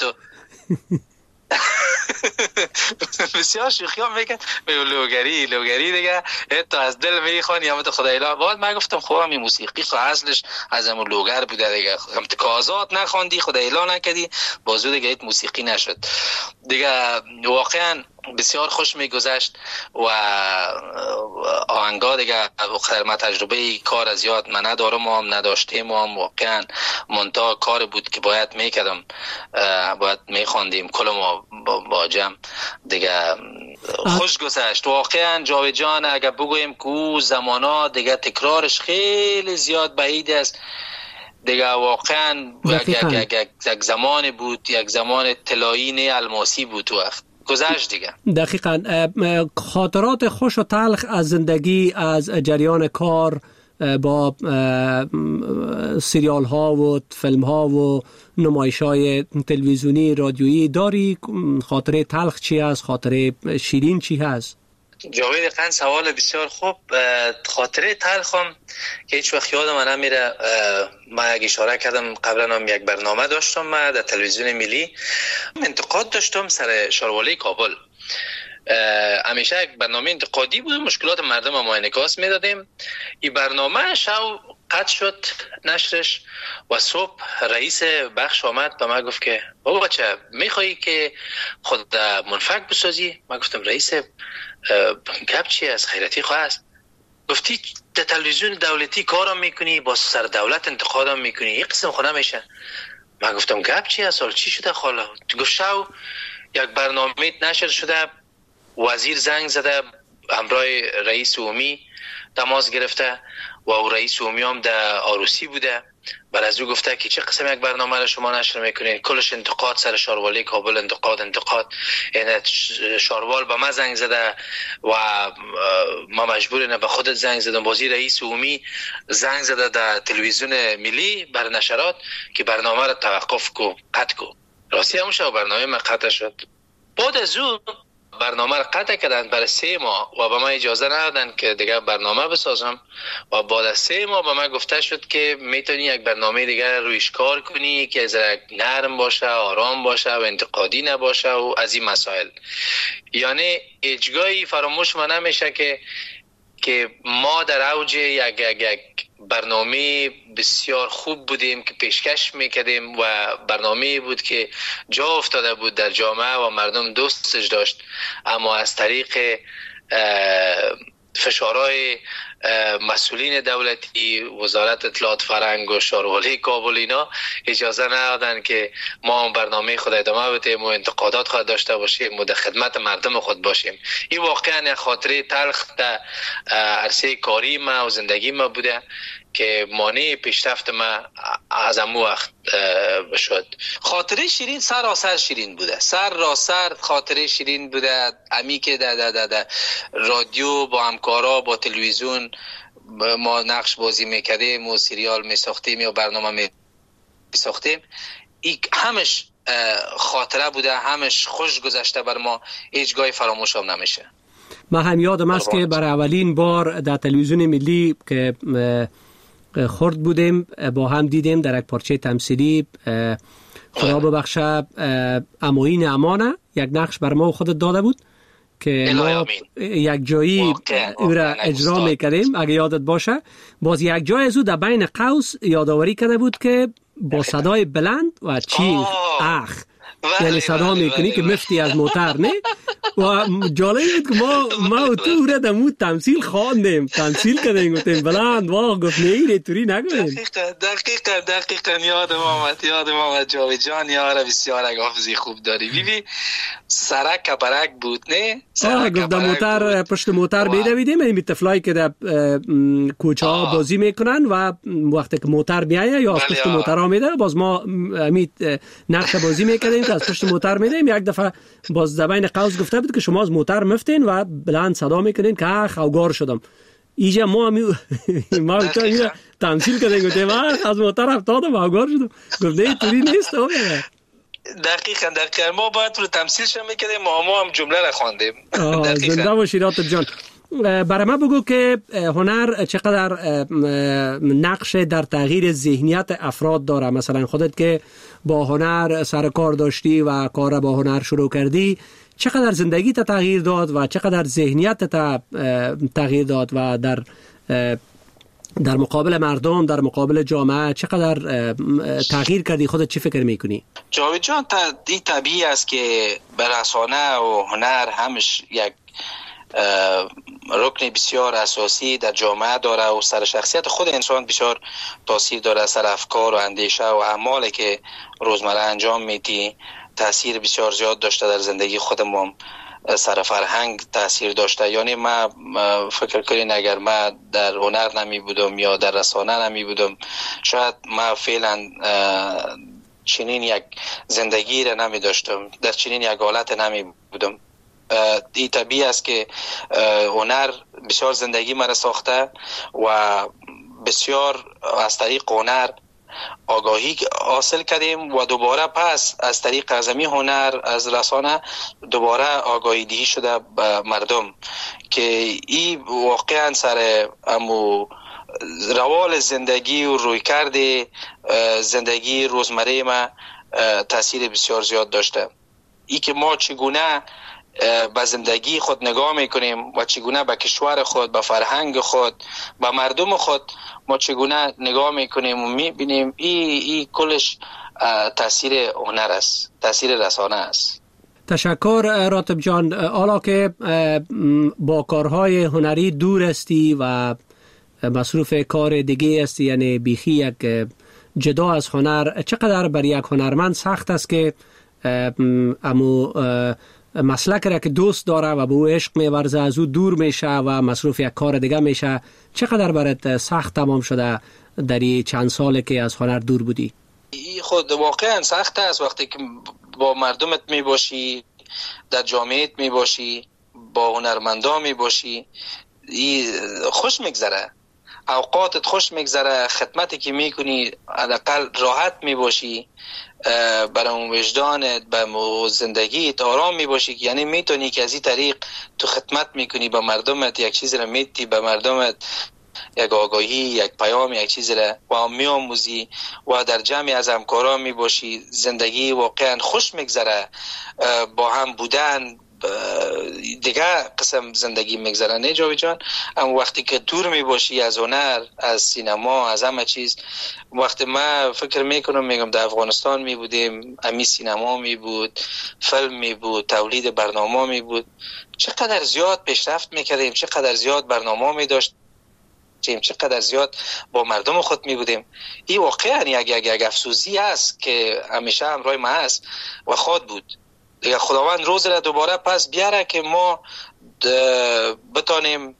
بسیار شوخی ها میکن لوگری دیگه تو از دل میخوانی اما تو خدای لا. بعد من گفتم خب همین موسیقی خب اصلش از همون لوگر بوده دیگه، هم تکازات نخوندی خدای لا نکدی، بازو دیگه ایت موسیقی نشد دیگه. واقعا بسیار خوش میگذشت و آهنگا دیگه ما تجربه کار از یاد من ندارم و هم نداشتیم و هم واقعا منتها کار بود که باید میکردم، باید میخواندیم کل ما با جمع دیگه. خوش گذشت واقعا. جاوید جان اگر بگویم که او زمانا دیگه تکرارش خیلی زیاد بعید است دیگه، واقعا یک زمان بود، یک زمان طلایی نه الماسی بود وقت گذشت دیگه. دقیقاً. خاطرات خوش و تلخ از زندگی، از جریان کار با سریال ها و فیلم ها و نمایش های تلویزیونی رادیویی داری؟ خاطره تلخ چی هست؟ خاطره شیرین چی هست؟ جاوید خان سوال بسیار خوب. خاطره تلخم که هیچ وقت یادم نمیره، من یک اشاره کردم قبلا هم یک برنامه داشتم من در تلویزیون ملی، انتقاد داشتم سر شاروالی کابل. همیشه یک برنامه انتقادی بود، مشکلات مردم ما انعکاس میدادیم. این برنامه شو قطع شد نشرش و صبح رئیس بخش آمد به من گفت که بابا بچه میخوایی که خود منفک بسازی؟ من گفتم رئیس گپ چی از خیرتی خواه است؟ گفتی در تلویزیون دولتی کارم میکنی، با سر دولت انتقادم میکنی، یک قسم خونه میشه. من گفتم گپ چی است؟ چی شده خاله؟ گفت شو یک برنامه نشر شده وزیر زنگ زده همراه رئیس عمومی تماس گرفته و رئیس عمومی هم در عروسی بوده. بعد از او گفته که چه قسم یک برنامه را شما نشر میکنین؟ کلش انتقاد سر شاروالی کابل، انتقاد. یعنی شاروال به ما زنگ زده و ما مجبوریم به خودت زنگ زدم. بازی رئیس عمومی زنگ زده در تلویزیون ملی بر نشرات که برنامه را توقف کو، قطع کو. راستی همون شب برنامه ما قطع شد. بعد از او برنامه را قطع کردن برای 3 ماه و به من اجازه ندادن که دیگه برنامه بسازم و بعد از 3 ماه به من گفته شد که میتونی یک برنامه دیگه رویش کار کنی که ذره نرم باشه، آرام باشه و انتقادی نباشه و از این مسائل. یعنی هیچگاهی فراموش ما نمیشه که ما در اوج یک برنامه بسیار خوب بودیم که پیشکش میکردیم و برنامه بود که جا افتاده بود در جامعه و مردم دوستش داشت، اما از طریق فشارهای مسئولین دولتی، وزارت اطلاعات فرهنگ و شاروالی کابل اینا اجازه ندادن که ما برنامه خود ادامه بدیم و انتقادات خود داشته باشیم و در خدمت مردم خود باشیم. این واقعا خاطره تلخ در عرصه کاری ما و زندگی ما بوده که مانع پیشرفت ما از امو وقت شد. خاطره شیرین سراسر شیرین بوده، سر خاطره شیرین بوده. امی که در رادیو با همکارا با تلویزیون ما نقش بازی میکردیم و سریال میساختیم یا برنامه میساختیم، این همش خاطره بوده، همش خوش گذشته بر ما، هیچگاهی فراموش هم نمیشه. ما هم یادم است که برای اولین بار در تلویزیون ملی که خورد بودیم با هم دیدیم در یک پارچه تمثیلی، خدا ببخشه اموین امانه یک نقش بر ما خودت داده بود که ما یک جایی او را اجرا میکردیم. اگه یادت باشه باز یک جای از او در بین قوس یادآوری کرده بود که با صدای بلند و چیخ اخ یعنی صدا میکنی که مفتی از موتر نه. و جالب بود که ما و تو را دمو تمثیل خواندیم، تمثیل کردیم، گفتیم بلند واقع گفت نه توری نگویم. دقیقا یادم آمد جاوید جان، یاره بسیار حافظی خوب داری. بیبی سرک کبرک بود نه؟ گفت در موتر پشت موتر بیدویدیم، این طفلایی که در کوچه ها بازی میکنن و وقتی که موتر میایه یا از پشت موتر ها میده باز ما نقش بازی میکردیم که از پشت موتر میدیم. یک دفعه باز در بین قوس گفته بود که شما از موتر مفتین و بلند صدا میکنین که خوگار شدم. اینجا ما تمثیل کردیم گفتیم از موتر افتادم خوگار شدم. گفت نه توری نیست. دقیقا ما باید رو تمثیل شم میکردیم، ما هم جمله را خواندیم. زنده و شیرات جان. برای ما بگو که هنر چقدر نقش در تغییر ذهنیت افراد داره. مثلا خودت که با هنر سر کار داشتی و کار با هنر شروع کردی، چقدر زندگی تا تغییر داد و چقدر ذهنیت تا تغییر داد و در مقابل مردم، در مقابل جامعه چقدر تغییر کردی؟ خودت چی فکر میکنی؟ جاوید جان این طبیعی است که رسانه و هنر همش یک رکن بسیار اساسی در جامعه داره و سر شخصیت خود انسان بسیار تاثیر داره، سر افکار و اندیشه و اعمالی که روزمره انجام میدی تاثیر بسیار زیاد داشته در زندگی خودم، سر فرهنگ تاثیر داشته. یعنی ما فکر کنین اگر ما در هنر نمی بودم یا در رسانه نمی بودم شاید ما فعلا چنین یک زندگی را نمی داشتم، در چنین یک حالت نمی بودم. این طبیعی است که هنر بسیار زندگی مرا ساخته و بسیار از طریق هنر آگاهی حاصل کردیم و دوباره پس از طریق ازمی هنر از رسانه دوباره آگاهی دهی شده به مردم که این واقعا سر امو روال زندگی و رویکرد زندگی روزمره ما تاثیر بسیار زیاد داشته. ای که ما چگونه به زندگی خود نگاه میکنیم و چگونه به کشور خود، به فرهنگ خود، به مردم خود ما چگونه نگاه میکنیم و میبینیم این کلش تاثیر هنر است، تاثیر رسانه است. تشکر راتب جان. حالا که با کارهای هنری دور استی و مصروف کار دیگه استی، یعنی بیخی یک جدا از هنر، چقدر برای یک هنرمند سخت است که امو مسلک را که دوست داره و به او عشق می‌ورزه از او دور میشه و مصروف یک کار دیگه میشه، چقدر برات سخت تمام شده در این چند سالی که از هنر دور بودی؟ خود واقعا سخت است وقتی که با مردمت میباشی، در جامعهت میباشی، با هنرمندان میباشی، خوش میگذره، اوقاتت خوش میگذره، خدمتی که میکنی حداقل راحت میباشی، برای وجدانت، برای زندگیت آرام میباشی، یعنی میتونی که از این طریق تو خدمت میکنی به مردمت، یک چیز را میدی به مردمت، یک آگاهی، یک پیام، یک چیز را و میآموزی و در جمع از همکاران میباشی، زندگی واقعا خوش میگذره، با هم بودن دیگه قسم زندگی میگذره. نه جاوید جان، اما وقتی که دور میباشی از هنر، از سینما، از همه چیز، وقتی ما فکر میکنم میگم در افغانستان میبودیم، امی سینما میبود، فیلم میبود، تولید برنامه میبود، چقدر زیاد پیشرفت میکردیم، چقدر زیاد برنامه میداشت، چقدر زیاد با مردم خود می بودیم. این واقعا یک افسوسی است که همیشه همراه ما است و خود بود. دیگه خداوند روز را دوباره پس بیاره که ما بتانیم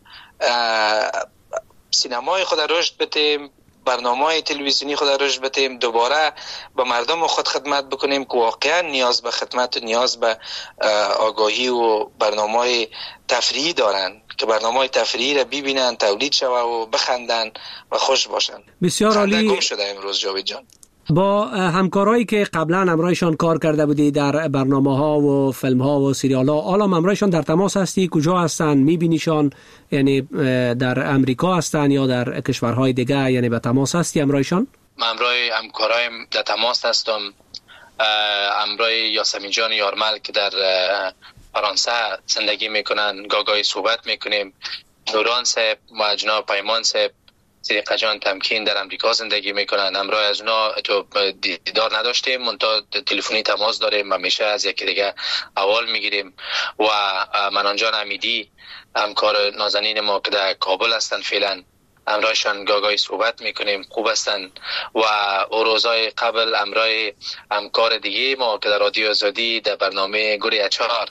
سینمای خود رشد بدیم، برنامه‌های تلویزیونی خود رشد بدیم، دوباره به مردم خود خدمت بکنیم که واقعا نیاز به خدمت و نیاز به آگاهی و برنامه‌های تفریحی دارن، که برنامه‌های تفریحی را ببینن، تولید شوه و بخندن و خوش باشن. بسیار عالی. گم شده امروز جاوید جان. با همکارایی که قبلا همراهشان کار کرده بودی در برنامه‌ها و فیلم‌ها و سریال‌ها، حالا همراهشان در تماس هستی؟ کجا هستن؟ می‌بینیشان؟ یعنی در امریکا هستن یا در کشورهای دیگه؟ یعنی به تماس هستی همراهشان؟ من همراه همکارایم در تماس هستم. همراه یاسمین جان یارمل که در فرانسه زندگی میکنن، گاگای صحبت میکنیم. نوران صاحب و جناب پیمان صاحب صدیقه جان تمکین در امریکا زندگی میکنن. همراه از اونا تو دیدار نداشتیم، منتها تلفنی تماس داریم، همیشه از یکی دیگه احوال میگیریم. و منان جان امیدی همکار نازنین ما که در کابل هستن فعلا، همراهشان گاگای صحبت میکنیم، خوب هستن. و روزای قبل همراه همکار دیگه ما که در رادیو آزادی در برنامه گوری اچار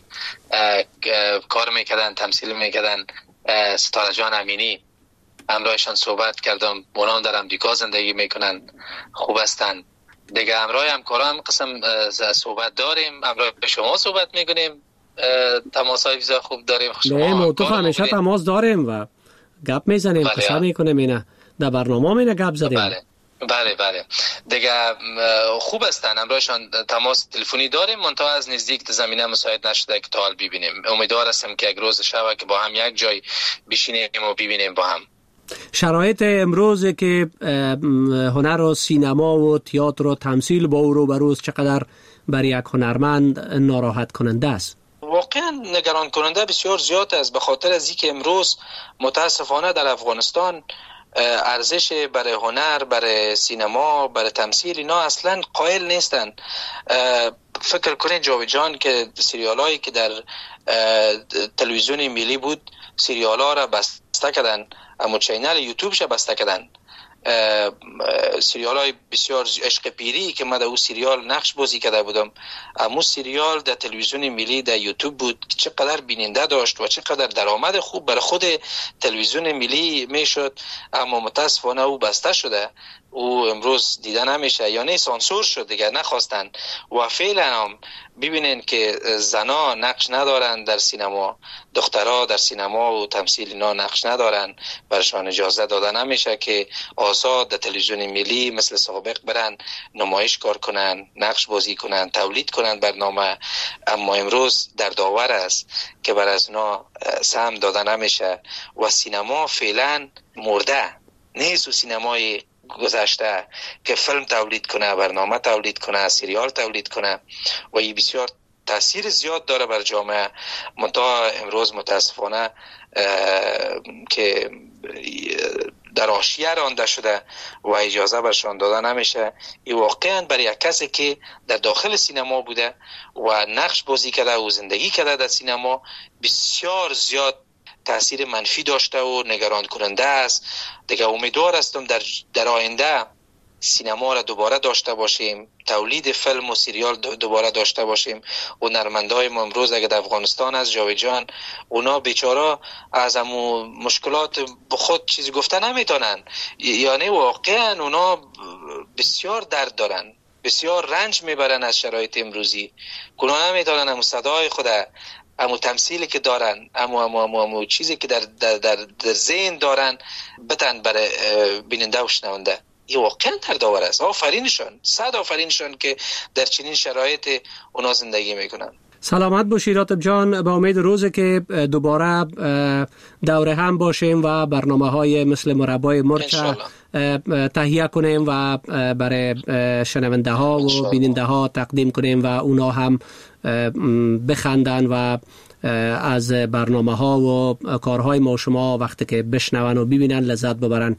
کار میکردن، تمثیل میکردن، ستاره جان امینی، همراهشان صحبت کردم. اونا در امریکا زندگی میکنن، خوب هستن. دیگه همراه همکاران قسم صحبت داریم، همراه شما صحبت میکنیم، تماسای بسیار خوب داریم. نه تو همیشه تماس داریم و گپ میزنیم، قصه میکنیم، اینه در برنامه اینه گپ زدیم. بله دیگه خوب هستن، همراهشان تماس تلفنی داریم، منتها از نزدیک زمینه مساعد نشده که تا حال ببینیم. امیدوار هستم که یک روز شب که با هم یک جای بشینیم و ببینیم با هم. شرایط امروز که هنر و سینما و تئاتر و تمثیل با او روبروست چقدر برای یک هنرمند ناراحت کننده است؟ واقعا نگران کننده بسیار زیاد است، به خاطر از اینکه امروز متاسفانه در افغانستان ارزش برای هنر، برای سینما، برای تمثیل اینا اصلا قائل نیستن. فکر کنید جاوید جان که سریالایی که در تلویزیون ملی بود، سریالا را بسته کردن، اما چینل یوتیوب ش بسته کردن. سریال های بسیار عشق پیری که من در اون سریال نقش بازی کرده بودم، اما سریال در تلویزیون ملی در یوتیوب بود که چقدر بیننده داشت و چقدر درآمد خوب برای خود تلویزیون ملی میشد، اما متاسفانه او بسته شده، او امروز دیده نمیشه، یعنی سانسور شد دیگه، نخواستن. و فعلا هم ببینین که زنا نقش ندارن در سینما، دخترها در سینما و تمثیل اینا نقش ندارن، برشان اجازه داده نمیشه که آزاد در تلویزیون ملی مثل سابق برن نمایش کار کنن، نقش بازی کنن، تولید کنن برنامه. اما امروز در داور است که بر از اونا سهم داده نمیشه و سینما فعلا مرده نیست. و سینمای گذشته که فیلم تولید کنه، برنامه تولید کنه، سریال تولید کنه و این بسیار تاثیر زیاد داره بر جامعه. منتها امروز متاسفانه که در حاشیه رانده شده و اجازه برشان داده نمیشه. این واقعا برای یک کسی که در داخل سینما بوده و نقش بازی کرده و زندگی کرده در سینما بسیار زیاد تاثیر منفی داشته و نگران کننده است. دیگه امیدوار هستم در آینده سینما را دوباره داشته باشیم، تولید فیلم و سریال دوباره داشته باشیم. هنرمندای ما امروز اگه در افغانستان از جاوید جان، اونا بیچاره از همو مشکلات به خود چیزی گفته نمیتونن، یعنی واقعا اونا بسیار درد دارن، بسیار رنج میبرن از شرایط امروزی. اونا نمیتونن همو صدای خود، همو تمثیلی که دارن، همو چیزی که در ذهن دارن بتن برای بیننده و شنونده. این واقعا دردآور است. آفرینشان، صد آفرینشان که در چنین شرایط اونا زندگی میکنن. سلامت باشی راتب جان. با امید روزی که دوباره دوره هم باشیم و برنامه‌های مثل مربای مرچ تهیه کنیم و برای شنونده ها و بیننده ها تقدیم کنیم و اونا هم بخندن و از برنامه ها و کارهای ما شما وقتی که بشنون و ببینن لذت ببرن.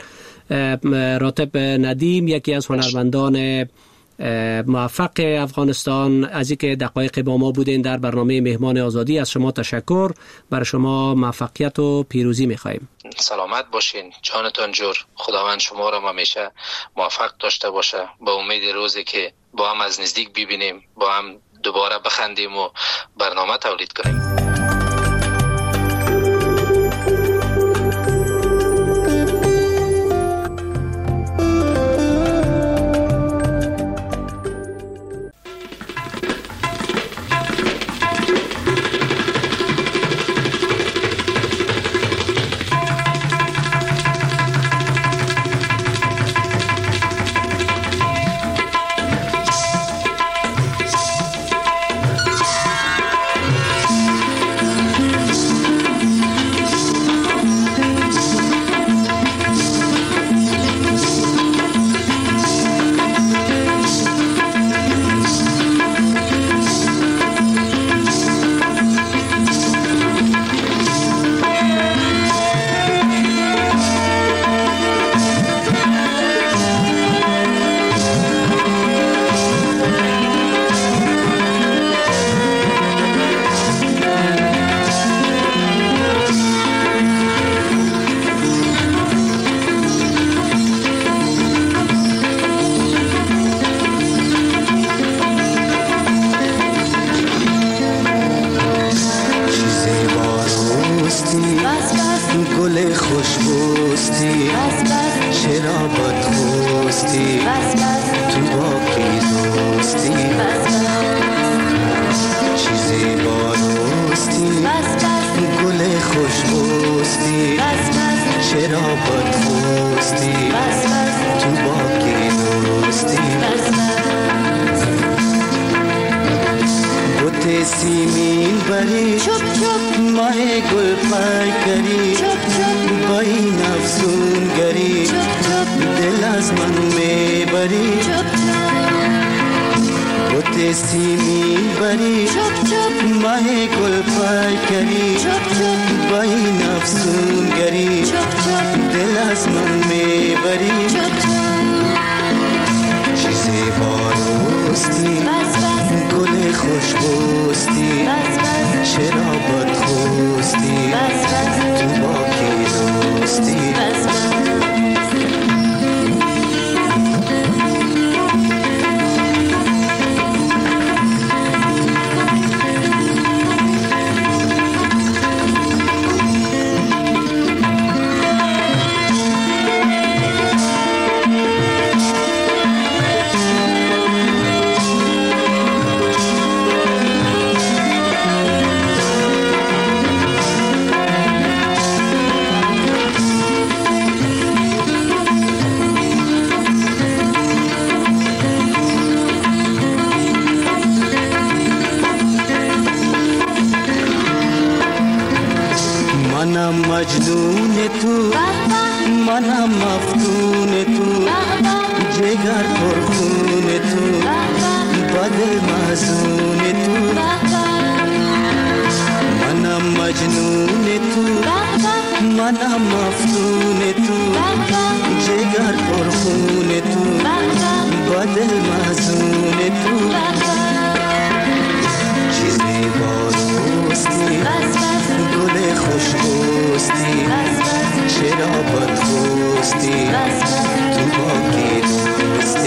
راتب ندیم یکی از هنرمندان موفق افغانستان، از اینکه دقایق با ما بودین در برنامه مهمان آزادی، از شما تشکر. برای شما موفقیت و پیروزی می‌خوایم. سلامت باشین، جانتان جور. خداوند شما را همیشه موفق داشته باشه. با امید روزی که با هم از نزدیک ببینیم، با هم دوباره بخندیم و برنامه تولید کنیم. چرا بدخواستی تو با کی دوستی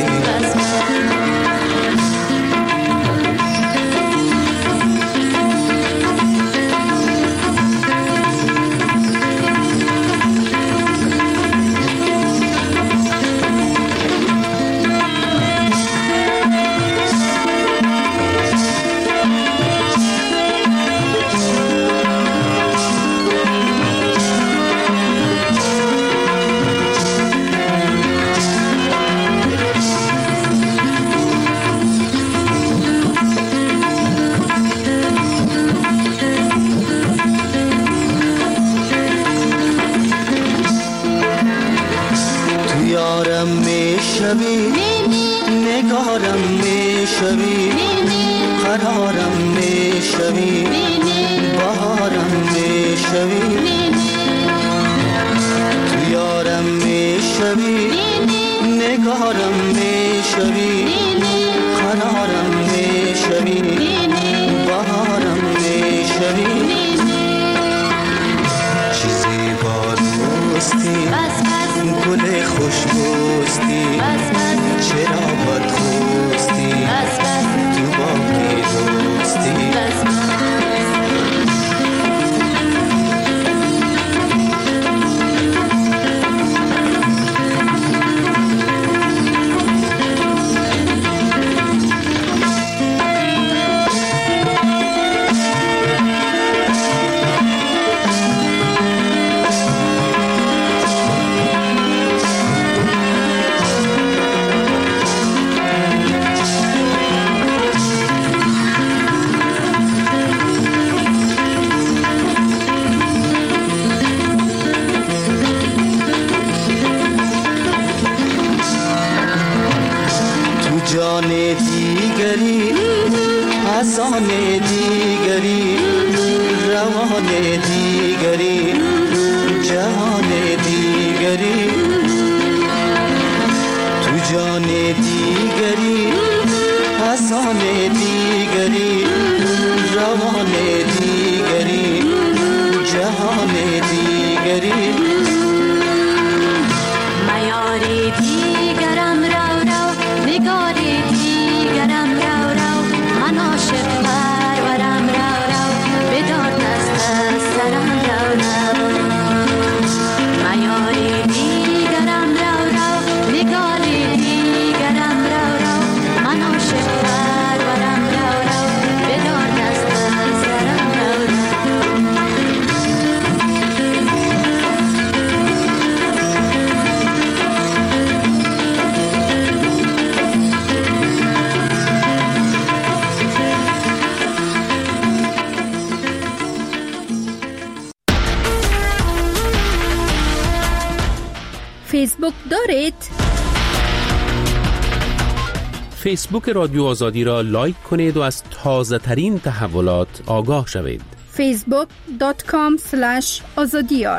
یارم میشوی نگارم میشوی قرارم میشوی بهارم میشوی تو یارم میشوی نگارم میشوی قرارم میشوی بهارم میشوی چیزی با دوستی گل خوشبوستی چرا بد خوستی تو باقی دوستی جان دیگری حسان دیگری روان دیگری جهان دیگری تو جان دیگری حسان دیگری روان دیگری جهان دیگری میاری دیگرم رو رو نگاری دیگرم رو رو من عاشق پرورم رو رو بدار دست از سرم رو رو میاری دیگرم رو رو نگاری دیگرم رو رو من عاشق پرورم رو رو بدار دست از سرم رو رو فیسبوک دارید؟ فیسبوک رادیو آزادی را لایک کنید و از تازه ترین تحولات آگاه شوید. facebook.com/azadiyar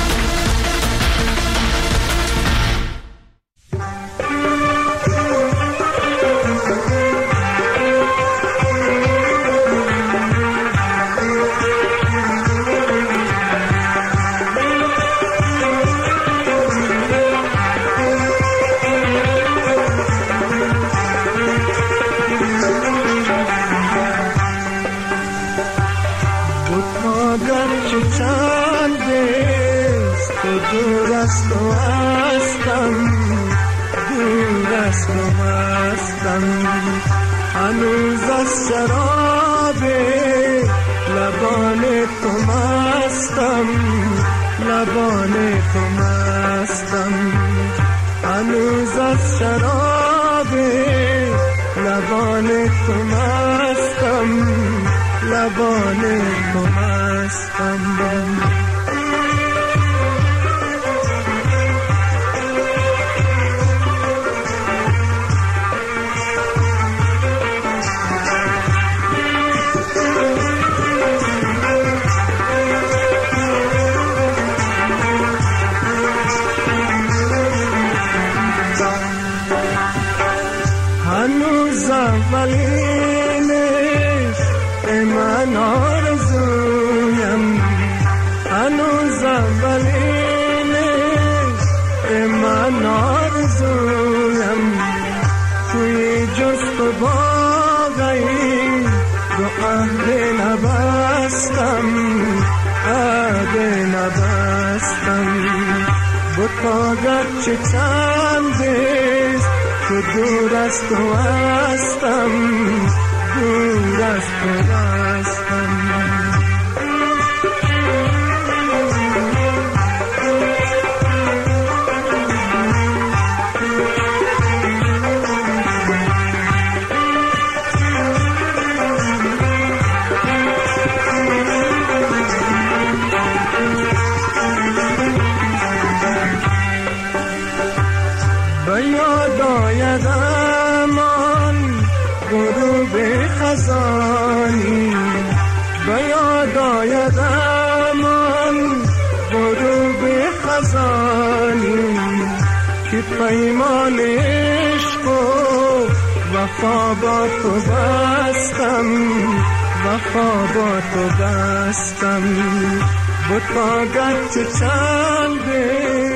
هنوز از شراب لبان تو مستم لبان تو مستم هنوز از شراب لبان تو مستم لبان تو مستم هنوز اولینش من آرزویم هنوز اولینش من آرزویم توی جست و باقی دو عهد نبستم عهد نبستم بتا گرچه چندست که دور از تو هستم دور از تو هستم به یاد آیدم آن غروب خزانی، به یاد آیدم آن غروب خزانی که پیمان عشق و وفا با تو بستم، وفا با تو بستم. بتا گرچه چنده